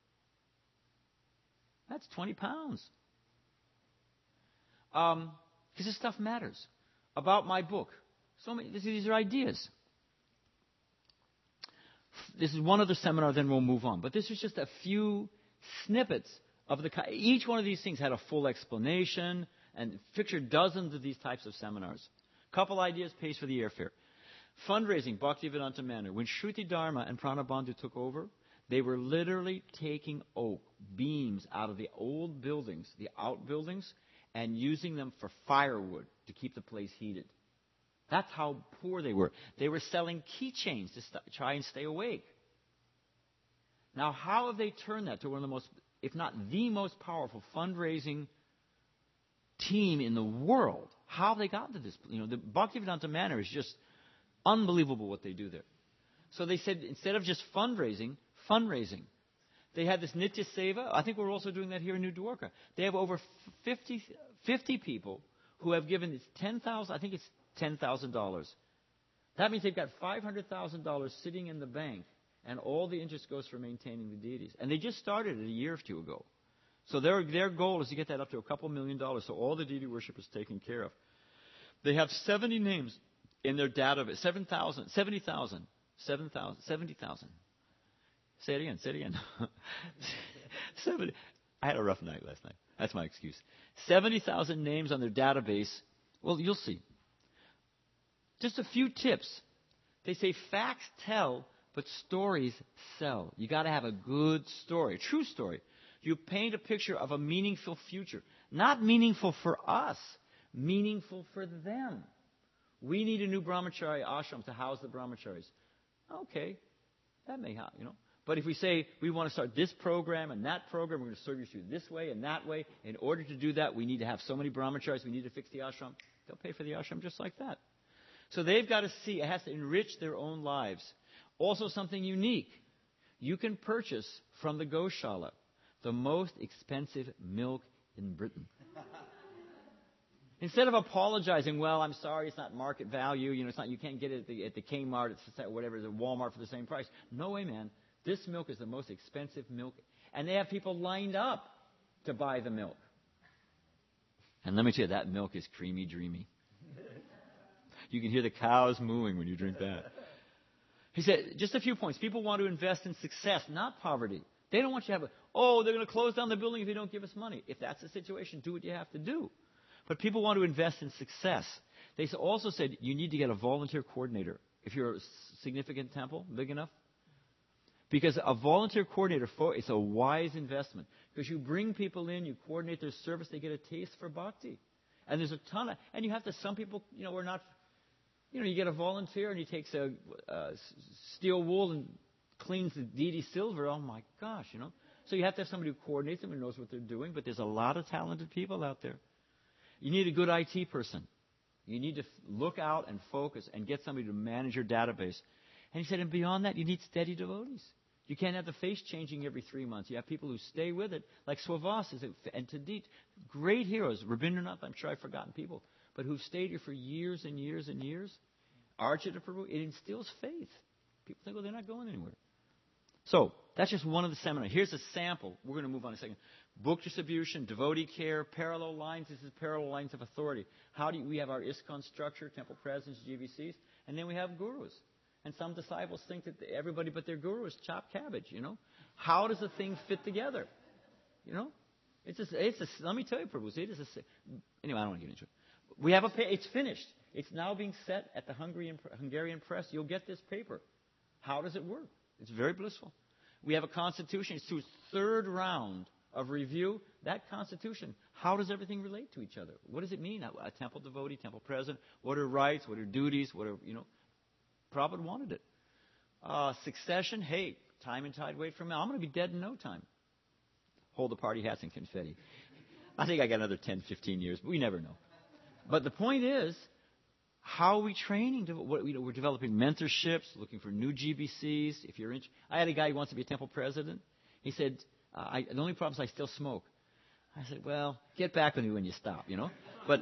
That's 20 pounds. Because this stuff matters. About my book. These are ideas. This is one other seminar, then we'll move on. But this is just a few snippets of each one of these things had a full explanation, and picture dozens of these types of seminars. Couple ideas, pays for the airfare. Fundraising, Bhaktivedanta Manor. When Shruti Dharma and Pranabandhu took over, they were literally taking oak beams out of the old buildings, the outbuildings, and using them for firewood to keep the place heated. That's how poor they were. They were selling keychains to try and stay awake. Now, how have they turned that to one of the most, if not the most powerful fundraising team in the world? How have they gotten to this? The Bhaktivedanta Manor is just unbelievable what they do there. So they said instead of just fundraising. They had this Nitya Seva. I think we're also doing that here in New Dwarka. They have over 50 people who have given $10,000. I think it's $10,000. That means they've got $500,000 sitting in the bank, and all the interest goes for maintaining the deities. And they just started it a year or two ago. So their goal is to get that up to $2 million, so all the deity worship is taken care of. They have 70 names in their database. 70,000. Say it again. 70. I had a rough night last night. That's my excuse. 70,000 names on their database. Well, you'll see. Just a few tips. They say facts tell, but stories sell. You got to have a good story, a true story. You paint a picture of a meaningful future. Not meaningful for us, meaningful for them. We need a new brahmachari ashram to house the brahmacharis. Okay, that may help, But if we say we want to start this program and that program, we're going to serve you through this way and that way. In order to do that, we need to have so many brahmacharis. We need to fix the ashram. They'll pay for the ashram just like that. So they've got to see, it has to enrich their own lives. Also something unique. You can purchase from the Goshala the most expensive milk in Britain. Instead of apologizing, well, I'm sorry, it's not market value, it's not, you can't get it at the Kmart, it's whatever, the Walmart for the same price. No way, man. This milk is the most expensive milk. And they have people lined up to buy the milk. And let me tell you, that milk is creamy, dreamy. You can hear the cows mooing when you drink that. He said, just a few points. People want to invest in success, not poverty. They don't want you to have they're going to close down the building if you don't give us money. If that's the situation, do what you have to do. But people want to invest in success. They also said you need to get a volunteer coordinator if you're a significant temple, big enough. Because a volunteer coordinator, it's a wise investment. Because you bring people in, you coordinate their service, they get a taste for bhakti. And there's a ton of, and you have to, some people, we're not, you get a volunteer and he takes a steel wool and cleans the DD silver. Oh my gosh, So you have to have somebody who coordinates them and knows what they're doing. But there's a lot of talented people out there. You need a good IT person. You need to look out and focus and get somebody to manage your database. And he said, and beyond that, you need steady devotees. You can't have the face changing every 3 months. You have people who stay with it, like Swavas and Tadit, great heroes. Rabindranath, I'm sure I've forgotten people, but who've stayed here for years and years and years. Archita Prabhu, it instills faith. People think, well, they're not going anywhere. So, that's just one of the seminars. Here's a sample. We're going to move on in a second. Book distribution, devotee care, parallel lines. This is parallel lines of authority. We have our ISKCON structure, temple presidents, GVCs, and then we have gurus. And some disciples think that everybody but their guru is chopped cabbage, How does the thing fit together? Let me tell you, Prabhu, it is anyway, I don't want to get into it. We have it's finished. It's now being set at the Hungarian press. You'll get this paper. How does it work? It's very blissful. We have a constitution. It's to its third round of review. That constitution, how does everything relate to each other? What does it mean? A temple devotee, temple president. What are rights? What are duties? What are, Prabhupada wanted it. Succession, hey, time and tide wait for me. I'm going to be dead in no time. Hold the party hats and confetti. I think I got another 10, 15 years, but we never know. But the point is, how are we training? We're developing mentorships, looking for new GBCs. If you're I had a guy who wants to be a temple president. He said, the only problem is I still smoke. I said, well, get back with me when you stop, But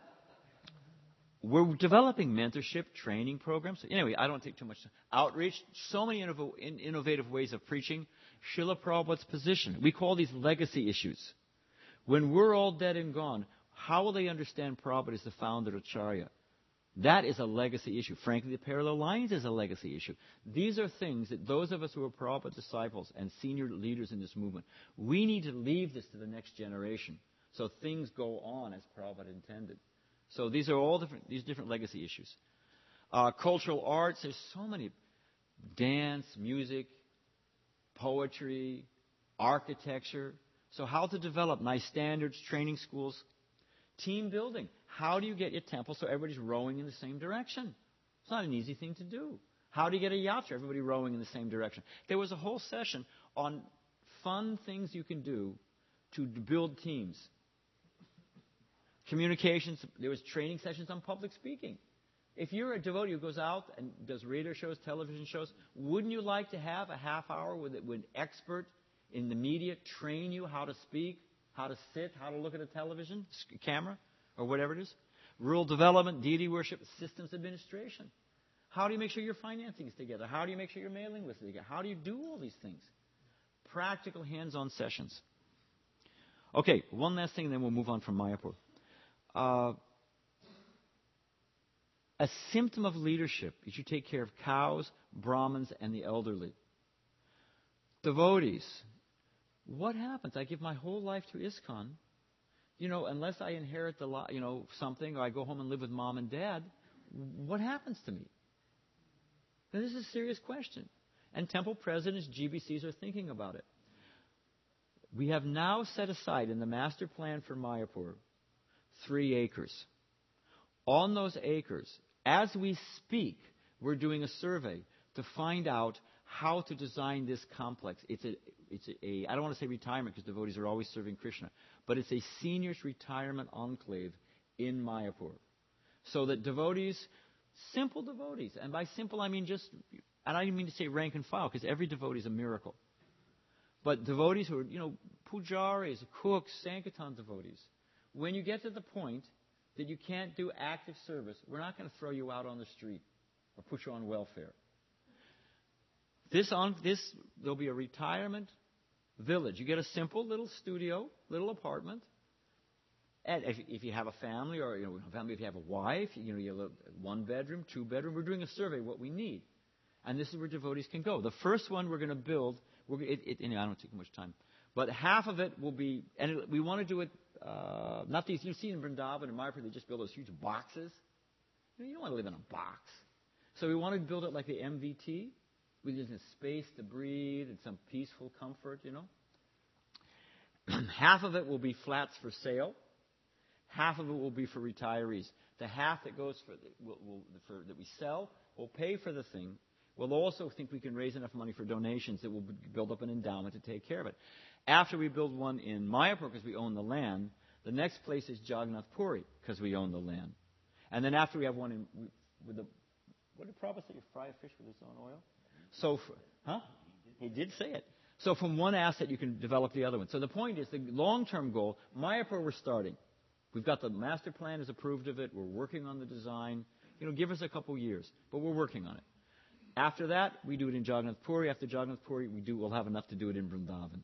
we're developing mentorship, training programs. Anyway, I don't take too much time. Outreach, so many innovative ways of preaching. Srila Prabhupada's position. We call these legacy issues. When we're all dead and gone, how will they understand Prabhupada as the founder Acharya? That is a legacy issue. Frankly, the parallel lines is a legacy issue. These are things that those of us who are Prabhupada disciples and senior leaders in this movement, we need to leave this to the next generation so things go on as Prabhupada intended. So these are all different legacy issues. Cultural arts, there's so many. Dance, music, poetry, architecture. So how to develop nice standards, training schools. Team building. How do you get your temple so everybody's rowing in the same direction? It's not an easy thing to do. How do you get a yatra, everybody rowing in the same direction? There was a whole session on fun things you can do to build teams. Communications, there was training sessions on public speaking. If you're a devotee who goes out and does radio shows, television shows, wouldn't you like to have a half hour with an expert in the media train you how to speak, how to sit, how to look at a television camera, or whatever it is? Rural development, deity worship, systems administration. How do you make sure your financing is together? How do you make sure your mailing list is together? How do you do all these things? Practical hands-on sessions. Okay, one last thing, and then we'll move on from Mayapur. A symptom of leadership is you take care of cows, Brahmins, and the elderly. Devotees, what happens? I give my whole life to ISKCON. Unless I inherit something, or I go home and live with mom and dad, what happens to me? Now, this is a serious question. And temple presidents, GBCs, are thinking about it. We have now set aside in the master plan for Mayapur 3 acres. On those acres, as we speak, we're doing a survey to find out how to design this complex. It's a I don't want to say retirement because devotees are always serving Krishna, but it's a seniors retirement enclave in Mayapur. So that devotees, Simple devotees. And by simple, I mean just, and I didn't mean to say rank and file, because every devotee is a miracle. But devotees who are, pujaris, cooks, Sankirtan devotees. When you get to the point that you can't do active service, we're not going to throw you out on the street or put you on welfare. There'll be a retirement village. You get a simple little studio, little apartment. And if you have a family, or if you have a wife, you have a 1 bedroom, 2 bedroom. We're doing a survey of what we need, and this is where devotees can go. The first one we're going to build. I don't take much time, but half of it will be, and we want to do it. Not these you see in Vrindavan and Mayapur, they just build those huge boxes. You don't want to live in a box, so we want to build it like the MVT, with just a space to breathe and some peaceful comfort. Half of it will be flats for sale. Half of it will be for retirees. The half that goes that we sell will pay for the thing. We'll also think we can raise enough money for donations that will build up an endowment to take care of it. After we build one in Mayapur, because we own the land, the next place is Jagannath Puri, because we own the land. And then after we have one what did Prabhupada say? You fry a fish with its own oil? He did say it. So from one asset, you can develop the other one. So the point is, the long-term goal, Mayapur we're starting. We've got the master plan is approved of it. We're working on the design. Give us a couple years, but we're working on it. After that, we do it in Jagannath Puri. After Jagannath Puri, we'll have enough to do it in Vrindavan.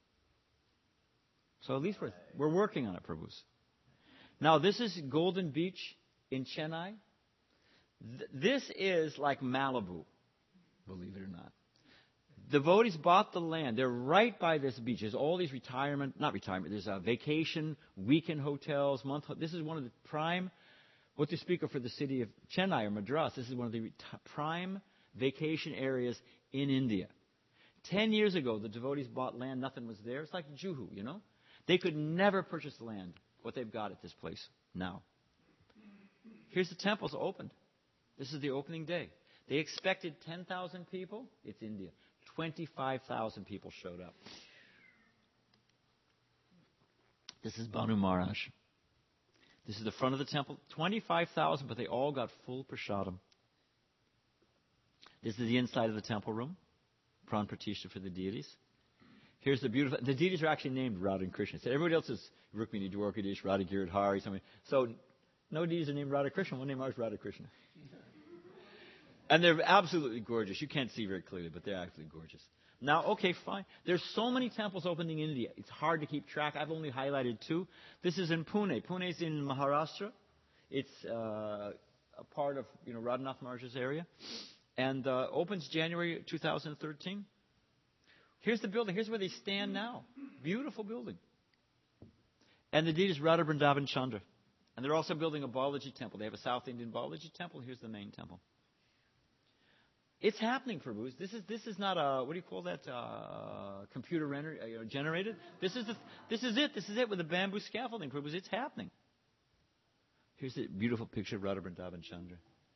So at least we're working on it, Prabhus. Now, this is Golden Beach in Chennai. This is like Malibu, believe it or not. Devotees bought the land. They're right by this beach. There's all these there's vacation, weekend hotels, this is one of the prime, what to speak of for the city of Chennai or Madras. This is one of the prime vacation areas in India. 10 years ago, the devotees bought land. Nothing was there. It's like Juhu, They could never purchase land, what they've got at this place now. Here's the temples opened. This is the opening day. They expected 10,000 people. It's India. 25,000 people showed up. This is Banu Maharaj. This is the front of the temple. 25,000, but they all got full prasadam. This is the inside of the temple room. Pran Pratishtha for the deities. Here's the beautiful... The deities are actually named Radha and Krishna. So everybody else is Rukmini, Dwarkadish, Radha Giridhari, something. So no deities are named Radha Krishna. One name is Radha Krishna. And they're absolutely gorgeous. You can't see very clearly, but they're absolutely gorgeous. Now, okay, fine. There's so many temples opening in India. It's hard to keep track. I've only highlighted 2. This is in Pune. Pune is in Maharashtra. It's a part of Radhanath Maharaj's area. And opens January 2013. Here's the building. Here's where they stand now. Beautiful building. And the deed is Radha Vrindavan Chandra. And they're also building a Balaji temple. They have a South Indian Balaji temple. Here's the main temple. It's happening, Prabhus. This is not a, what do you call that, computer generated. This is it. This is it with the bamboo scaffolding, Prabhus. It's happening. Here's the beautiful picture of Radha Vrindavan Chandra.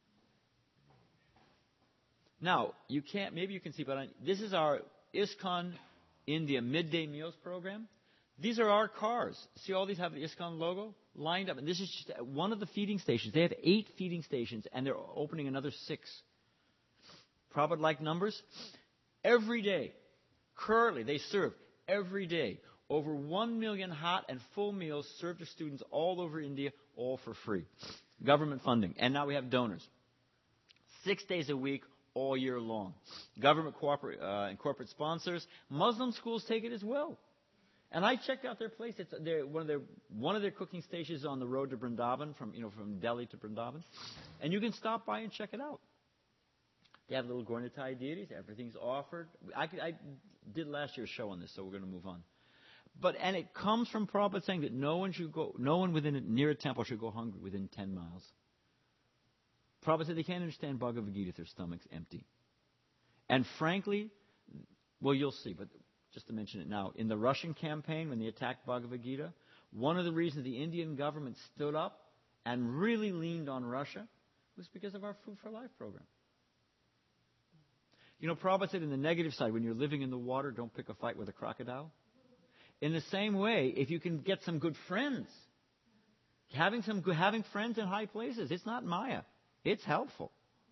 Now, maybe you can see, but this is our ISKCON India midday meals program. These are our cars. See, all these have the ISKCON logo lined up. And this is just one of the feeding stations. They have 8 feeding stations, and they're opening another 6. Prabhupada-like numbers. Every day, currently, they serve every day over 1 million hot and full meals served to students all over India, all for free. Government funding. And now we have donors. 6 days a week, all year long. Government and corporate sponsors. Muslim schools take it as well. And I checked out their place. It's one of their cooking stations is on the road to Vrindavan, from Delhi to Vrindavan. And you can stop by and check it out. They have little Gaurnitai deities. Everything's offered. I did last year's show on this, so we're going to move on. And it comes from Prabhupada saying that no one near a temple should go hungry within 10 miles. Prabhupada said they can't understand Bhagavad Gita if their stomach's empty. And frankly, well, you'll see, but just to mention it now, in the Russian campaign, when they attacked Bhagavad Gita, one of the reasons the Indian government stood up and really leaned on Russia was because of our Food for Life program. Prabhupada said in the negative side, when you're living in the water, don't pick a fight with a crocodile. In the same way, if you can get some good friends, having friends in high places, it's not Maya. It's helpful.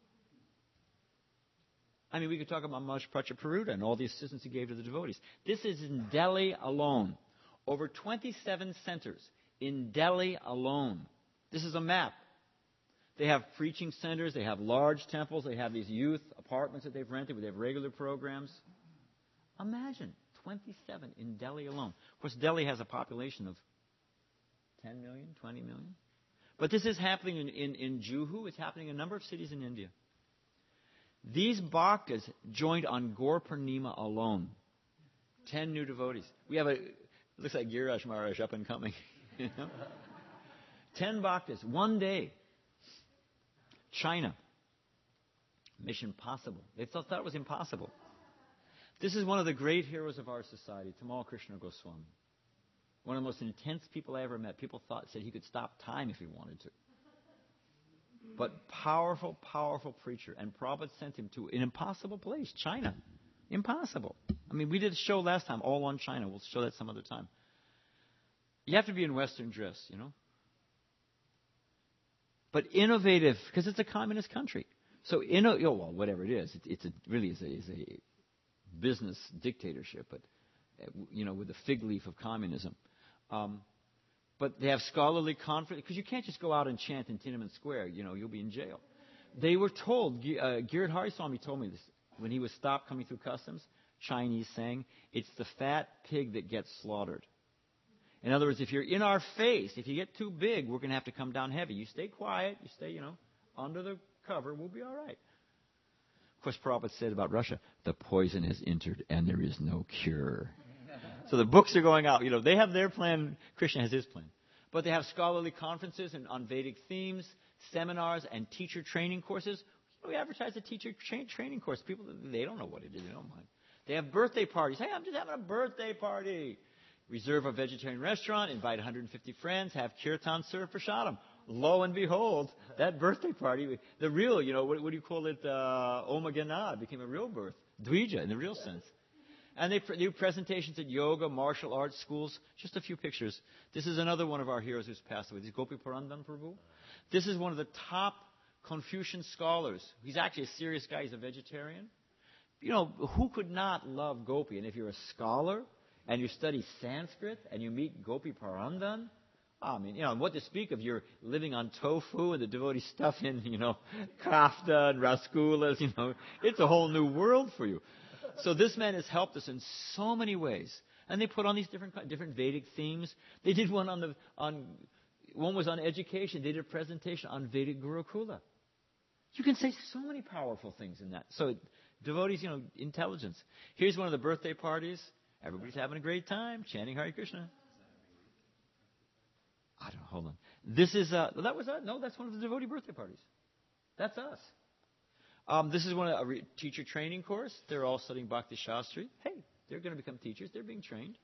I mean, we could talk about Maharaj Prachaparuta and all the assistance he gave to the devotees. This is in Delhi alone. Over 27 centers in Delhi alone. This is a map. They have preaching centers. They have large temples. They have these youth apartments that they've rented where they have regular programs. Imagine 27 in Delhi alone. Of course, Delhi has a population of 10 million, 20 million. But this is happening in Juhu. It's happening in a number of cities in India. These bhaktas joined on Gaur Purnima alone. 10 new devotees. We have it looks like Giriraj Maharaj up and coming. 10 bhaktas, one day. China. Mission possible. They thought it was impossible. This is one of the great heroes of our society, Tamal Krishna Goswami. One of the most intense people I ever met. People said he could stop time if he wanted to. But powerful, powerful preacher. And Prabhupada sent him to an impossible place, China. Impossible. I mean, we did a show last time, all on China. We'll show that some other time. You have to be in Western dress, you know. But innovative, because it's a communist country. So, well, whatever it is, it really is a business dictatorship, but, with the fig leaf of communism. But they have scholarly conference, because you can't just go out and chant in Tiananmen Square, you'll be in jail. They were told, Giridhari Swami told me this, when he was stopped coming through customs, Chinese saying, it's the fat pig that gets slaughtered. In other words, if you're in our face, if you get too big, we're going to have to come down heavy. You stay quiet, you stay, under the cover, we'll be all right. Of course, Prabhupada said about Russia, the poison has entered and there is no cure. So the books are going out. They have their plan. Krishna has his plan. But they have scholarly conferences on Vedic themes, seminars, and teacher training courses. We advertise a teacher training course. People, they don't know what it is. They don't mind. They have birthday parties. Hey, I'm just having a birthday party. Reserve a vegetarian restaurant, invite 150 friends, have kirtan serve prasadam. Lo and behold, that birthday party, the real, what do you call it, Om Ganad became a real birth. Dvija, in the real sense. And they do presentations at yoga, martial arts schools. Just a few pictures. This is another one of our heroes who's passed away. This is Gopi Parandan Prabhu. This is one of the top Confucian scholars. He's actually a serious guy. He's a vegetarian. Who could not love Gopi? And if you're a scholar and you study Sanskrit and you meet Gopi Parandan, I mean, what to speak of you're living on tofu and the devotees stuff in, kafta and rasgullas, It's a whole new world for you. So this man has helped us in so many ways. And they put on these different Vedic themes. They did one one was on education. They did a presentation on Vedic Gurukula. You can say so many powerful things in that. So devotees, intelligence. Here's one of the birthday parties. Everybody's having a great time, chanting Hare Krishna. Hold on. This is, that's one of the devotee birthday parties. That's us. This is one of a teacher training course. They're all studying Bhakti Shastri. Hey, they're going to become teachers. They're being trained.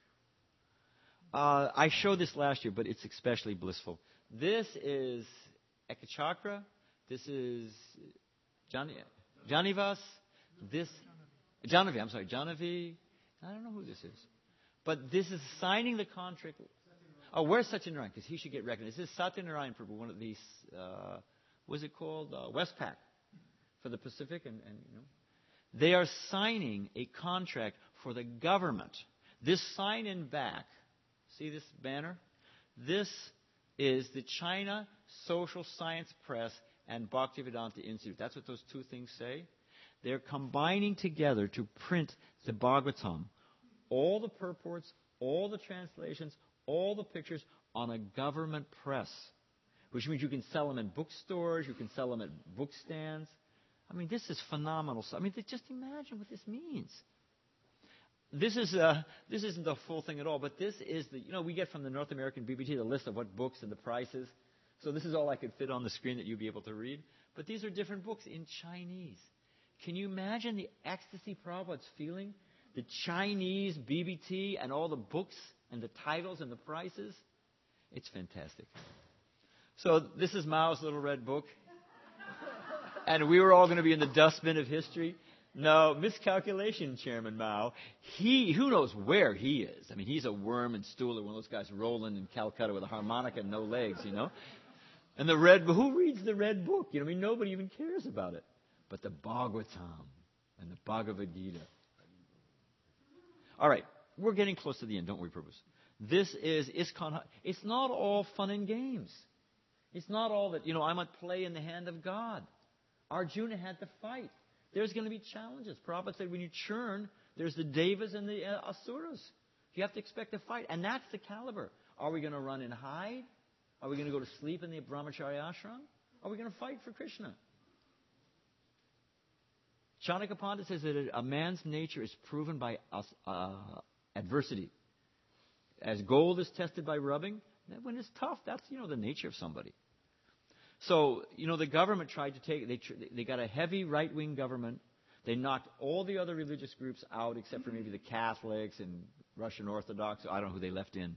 I showed this last year, but it's especially blissful. This is Ekachakra. This is Janivas. Janavi. I don't know who this is. But this is signing the contract. Oh, where's Satyanarayan? Because he should get recognized. This is Satyanarayan Prabhu, one of these, what's it called? Westpac for the Pacific. And they are signing a contract for the government. This sign in back, see this banner? This is the China Social Science Press and Bhaktivedanta Institute. That's what those two things say. They're combining together to print the Bhagavatam. All the purports, all the translations, all the pictures on a government press. Which means you can sell them in bookstores, you can sell them at book stands. I mean, this is phenomenal. I mean, just imagine what this means. This isn't the full thing at all, but this is we get from the North American BBT the list of what books and the prices. So this is all I could fit on the screen that you'd be able to read. But these are different books in Chinese. Can you imagine the ecstasy Prabhupada's feeling? The Chinese BBT and all the books and the titles and the prices? It's fantastic. So this is Mao's little red book. And we were all going to be in the dustbin of history. No, miscalculation, Chairman Mao. Who knows where he is? I mean, he's a worm and stool, one of those guys rolling in Calcutta with a harmonica and no legs, And the red book, who reads the red book? Nobody even cares about it. But the Bhagavatam and the Bhagavad Gita. All right, we're getting close to the end, don't we, Prabhus? This is ISKCON. It's not all fun and games. It's not all that, I might play in the hand of God. Arjuna had to fight. There's going to be challenges. Prabhupada said when you churn, there's the Devas and the Asuras. You have to expect a fight. And that's the caliber. Are we going to run and hide? Are we going to go to sleep in the Brahmacharya ashram? Are we going to fight for Krishna? Chanakya Pandit says that a man's nature is proven by adversity. As gold is tested by rubbing, when it's tough, that's, the nature of somebody. So, the government tried to they got a heavy right-wing government. They knocked all the other religious groups out except for maybe the Catholics and Russian Orthodox. I don't know who they left in.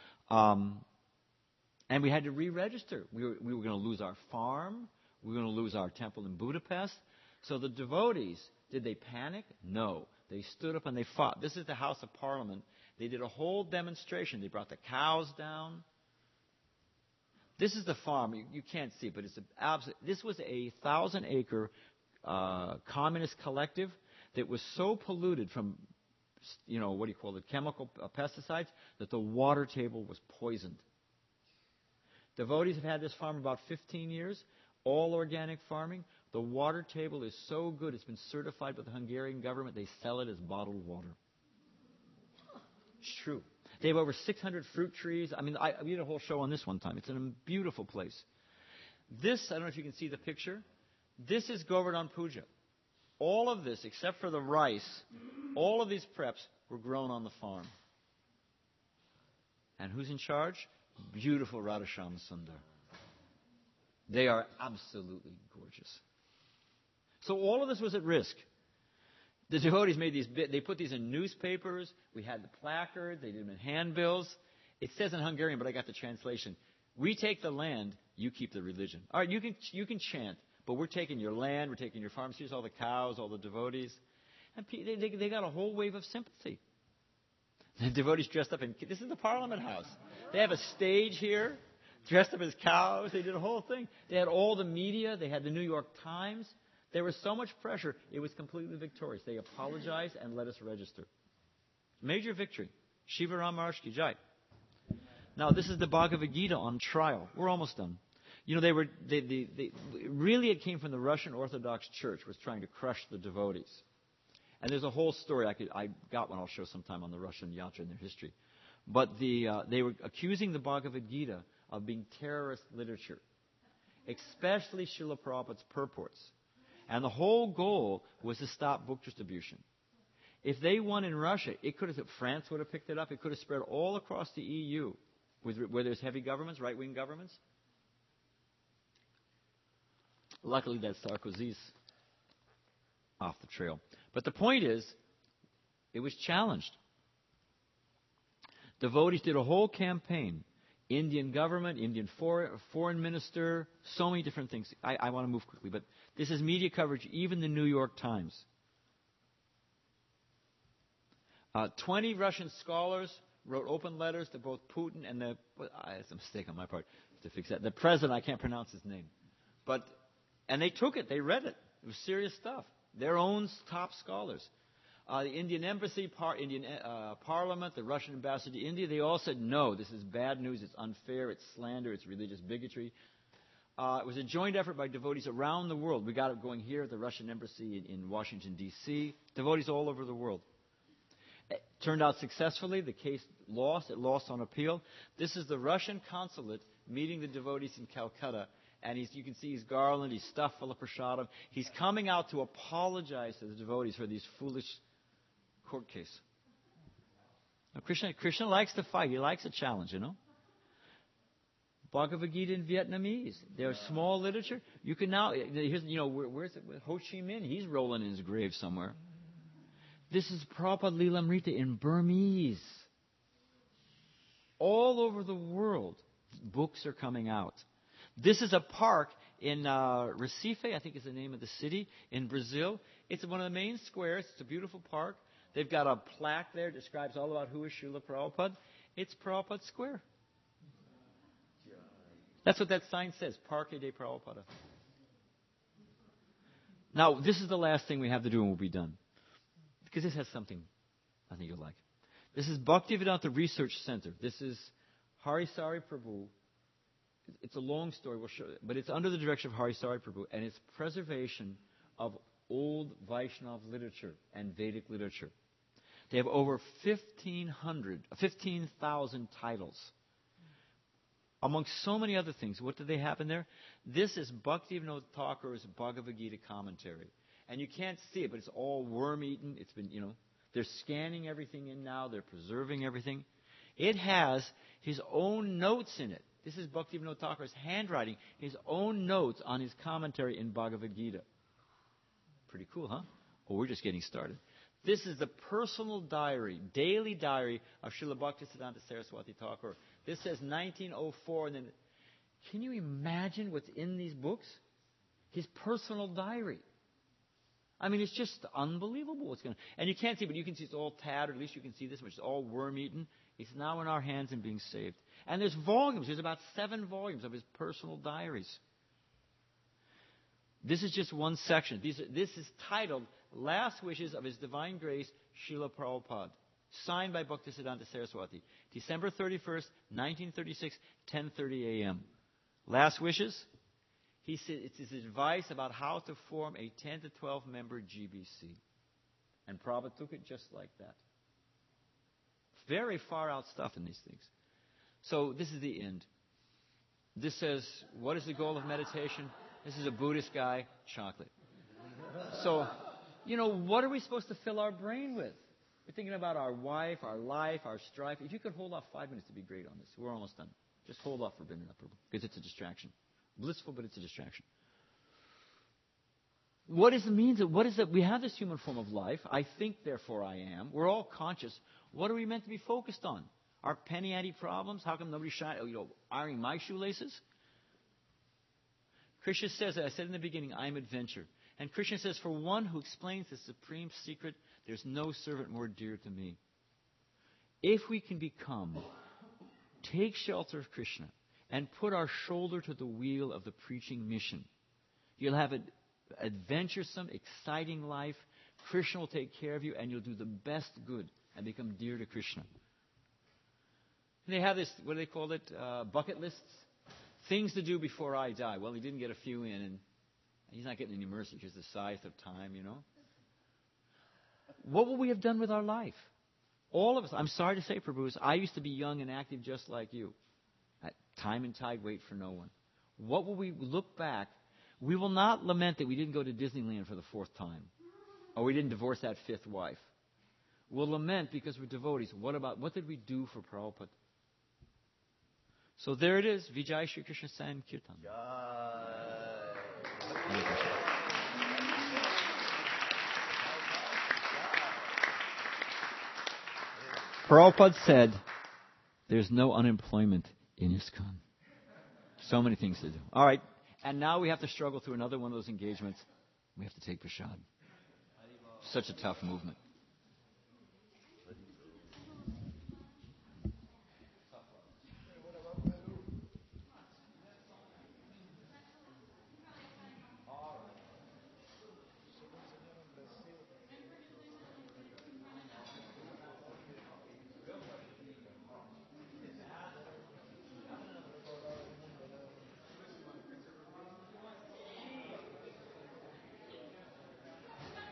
And we had to re-register. We were going to lose our farm. We were going to lose our temple in Budapest. So the devotees, did they panic? No. They stood up and they fought. This is the House of Parliament. They did a whole demonstration. They brought the cows down. This is the farm. You can't see it, but it's this was a 1,000-acre communist collective that was so polluted from, chemical pesticides, that the water table was poisoned. Devotees have had this farm about 15 years, all organic farming. The water table is so good, it's been certified by the Hungarian government. They sell it as bottled water. It's true. They have over 600 fruit trees. We did a whole show on this one time. It's a beautiful place. This, I don't know if you can see the picture. This is Govardhan Puja. All of this, except for the rice, all of these preps were grown on the farm. And who's in charge? Beautiful Radhasham Sundar. They are absolutely gorgeous. So all of this was at risk. The devotees made these. They put these in newspapers. We had the placards. They did them in handbills. It says in Hungarian, but I got the translation. We take the land, you keep the religion. All right, you can chant, but we're taking your land, we're taking your farms. Here's all the cows, all the devotees, and they got a whole wave of sympathy. The devotees dressed up in. This is the Parliament House. They have a stage here, dressed up as cows. They did a whole thing. They had all the media. They had the New York Times. There was so much pressure, it was completely victorious. They apologized and let us register. Major victory. Shiva Ram Maharaj Ki Jai. Now, this is the Bhagavad Gita on trial. We're almost done. Really it came from the Russian Orthodox Church, was trying to crush the devotees. And there's a whole story. I got one I'll show sometime on the Russian Yatra and their history. But they were accusing the Bhagavad Gita of being terrorist literature, especially Srila Prabhupada's purports. And the whole goal was to stop book distribution. If they won in Russia, France would have picked it up. It could have spread all across the EU, where there's heavy governments, right-wing governments. Luckily, that Sarkozy's off the trail. But the point is, it was challenged. Devotees did a whole campaign. Indian government, Indian foreign minister, so many different things. I want to move quickly, but this is media coverage, even the New York Times. 20 Russian scholars wrote open letters to both Putin and it's a mistake on my part to fix that. The president, I can't pronounce his name. And they took it, they read it. It was serious stuff. Their own top scholars. The Indian embassy, Indian parliament, the Russian ambassador to India, they all said, no, this is bad news, it's unfair, it's slander, it's religious bigotry. It was a joint effort by devotees around the world. We got it going here at the Russian embassy in Washington, D.C., devotees all over the world. It turned out successfully. The case lost. It lost on appeal. This is the Russian consulate meeting the devotees in Calcutta. And you can see he's garland, he's stuffed full of prasadam. He's coming out to apologize to the devotees for these foolish court case. Now, Krishna likes to fight. He likes a challenge, Bhagavad Gita in Vietnamese. There's small literature. You can now, where's it? Ho Chi Minh, he's rolling in his grave somewhere. This is Prabhupada Lilamrita in Burmese. All over the world, books are coming out. This is a park in Recife, I think is the name of the city, in Brazil. It's one of the main squares. It's a beautiful park. They've got a plaque there that describes all about who is Srila Prabhupada. It's Prabhupada Square. That's what that sign says, Parque de Prabhupada. Now, this is the last thing we have to do and we'll be done. Because this has something I think you'll like. This is Bhaktivedanta Research Center. This is Harisari Prabhu. It's a long story, we'll show it, but it's under the direction of Harisari Prabhu, and it's preservation of old Vaishnava literature and Vedic literature. They have over 15,000 titles. Amongst so many other things, what do they have in there? This is Bhaktivinoda Thakur's Bhagavad Gita commentary. And you can't see it, but it's all worm-eaten. It's been, they're scanning everything in now. They're preserving everything. It has his own notes in it. This is Bhaktivinoda Thakur's handwriting, his own notes on his commentary in Bhagavad Gita. Pretty cool, huh? Oh, we're just getting started. This is the personal diary, daily diary of Srila Bhaktisiddhanta Saraswati Thakur. This says 1904, and then can you imagine what's in these books? His personal diary. I mean, it's just unbelievable what's going on. And you can't see, but you can see it's all tattered. At least you can see this much. It's all worm-eaten. It's now in our hands and being saved. And there's volumes. There's about 7 volumes of his personal diaries. This is just one section. This is titled Last Wishes of His Divine Grace, Srila Prabhupada. Signed by Bhaktisiddhanta Saraswati. December 31st, 1936, 10:30 a.m. Last wishes? He said it's his advice about how to form a 10 to 12 member GBC. And Prabhupada took it just like that. Very far out stuff in these things. So this is the end. This says, what is the goal of meditation? This is a Buddhist guy, chocolate. So, what are we supposed to fill our brain with? We're thinking about our wife, our life, our strife. If you could hold off 5 minutes, it'd be great on this. We're almost done. Just hold off for a minute, because it's a distraction. Blissful, but it's a distraction. What is the means of, what is it? We have this human form of life. I think, therefore I am. We're all conscious. What are we meant to be focused on? Our penny ante problems? How come nobody's ironing my shoelaces? Krishna says, as I said in the beginning, I am adventure. And Krishna says, for one who explains the supreme secret, there's no servant more dear to me. If we can take shelter of Krishna, and put our shoulder to the wheel of the preaching mission, you'll have an adventuresome, exciting life. Krishna will take care of you, and you'll do the best good and become dear to Krishna. And they have this, what do they call it, bucket lists? Things to do before I die. Well, he didn't get a few in, and he's not getting any mercy because the size of time, What will we have done with our life? All of us. I'm sorry to say, Prabhus, I used to be young and active just like you. Time and tide wait for no one. What will we look back? We will not lament that we didn't go to Disneyland for the 4th time, or we didn't divorce that 5th wife. We'll lament because we're devotees. What did we do for Prabhupada? So there it is. Vijay Shri Krishna Sankirtan. Prabhupada said, there's no unemployment in ISKCON. So many things to do. All right. And now we have to struggle through another one of those engagements. We have to take prasad. Such a tough movement.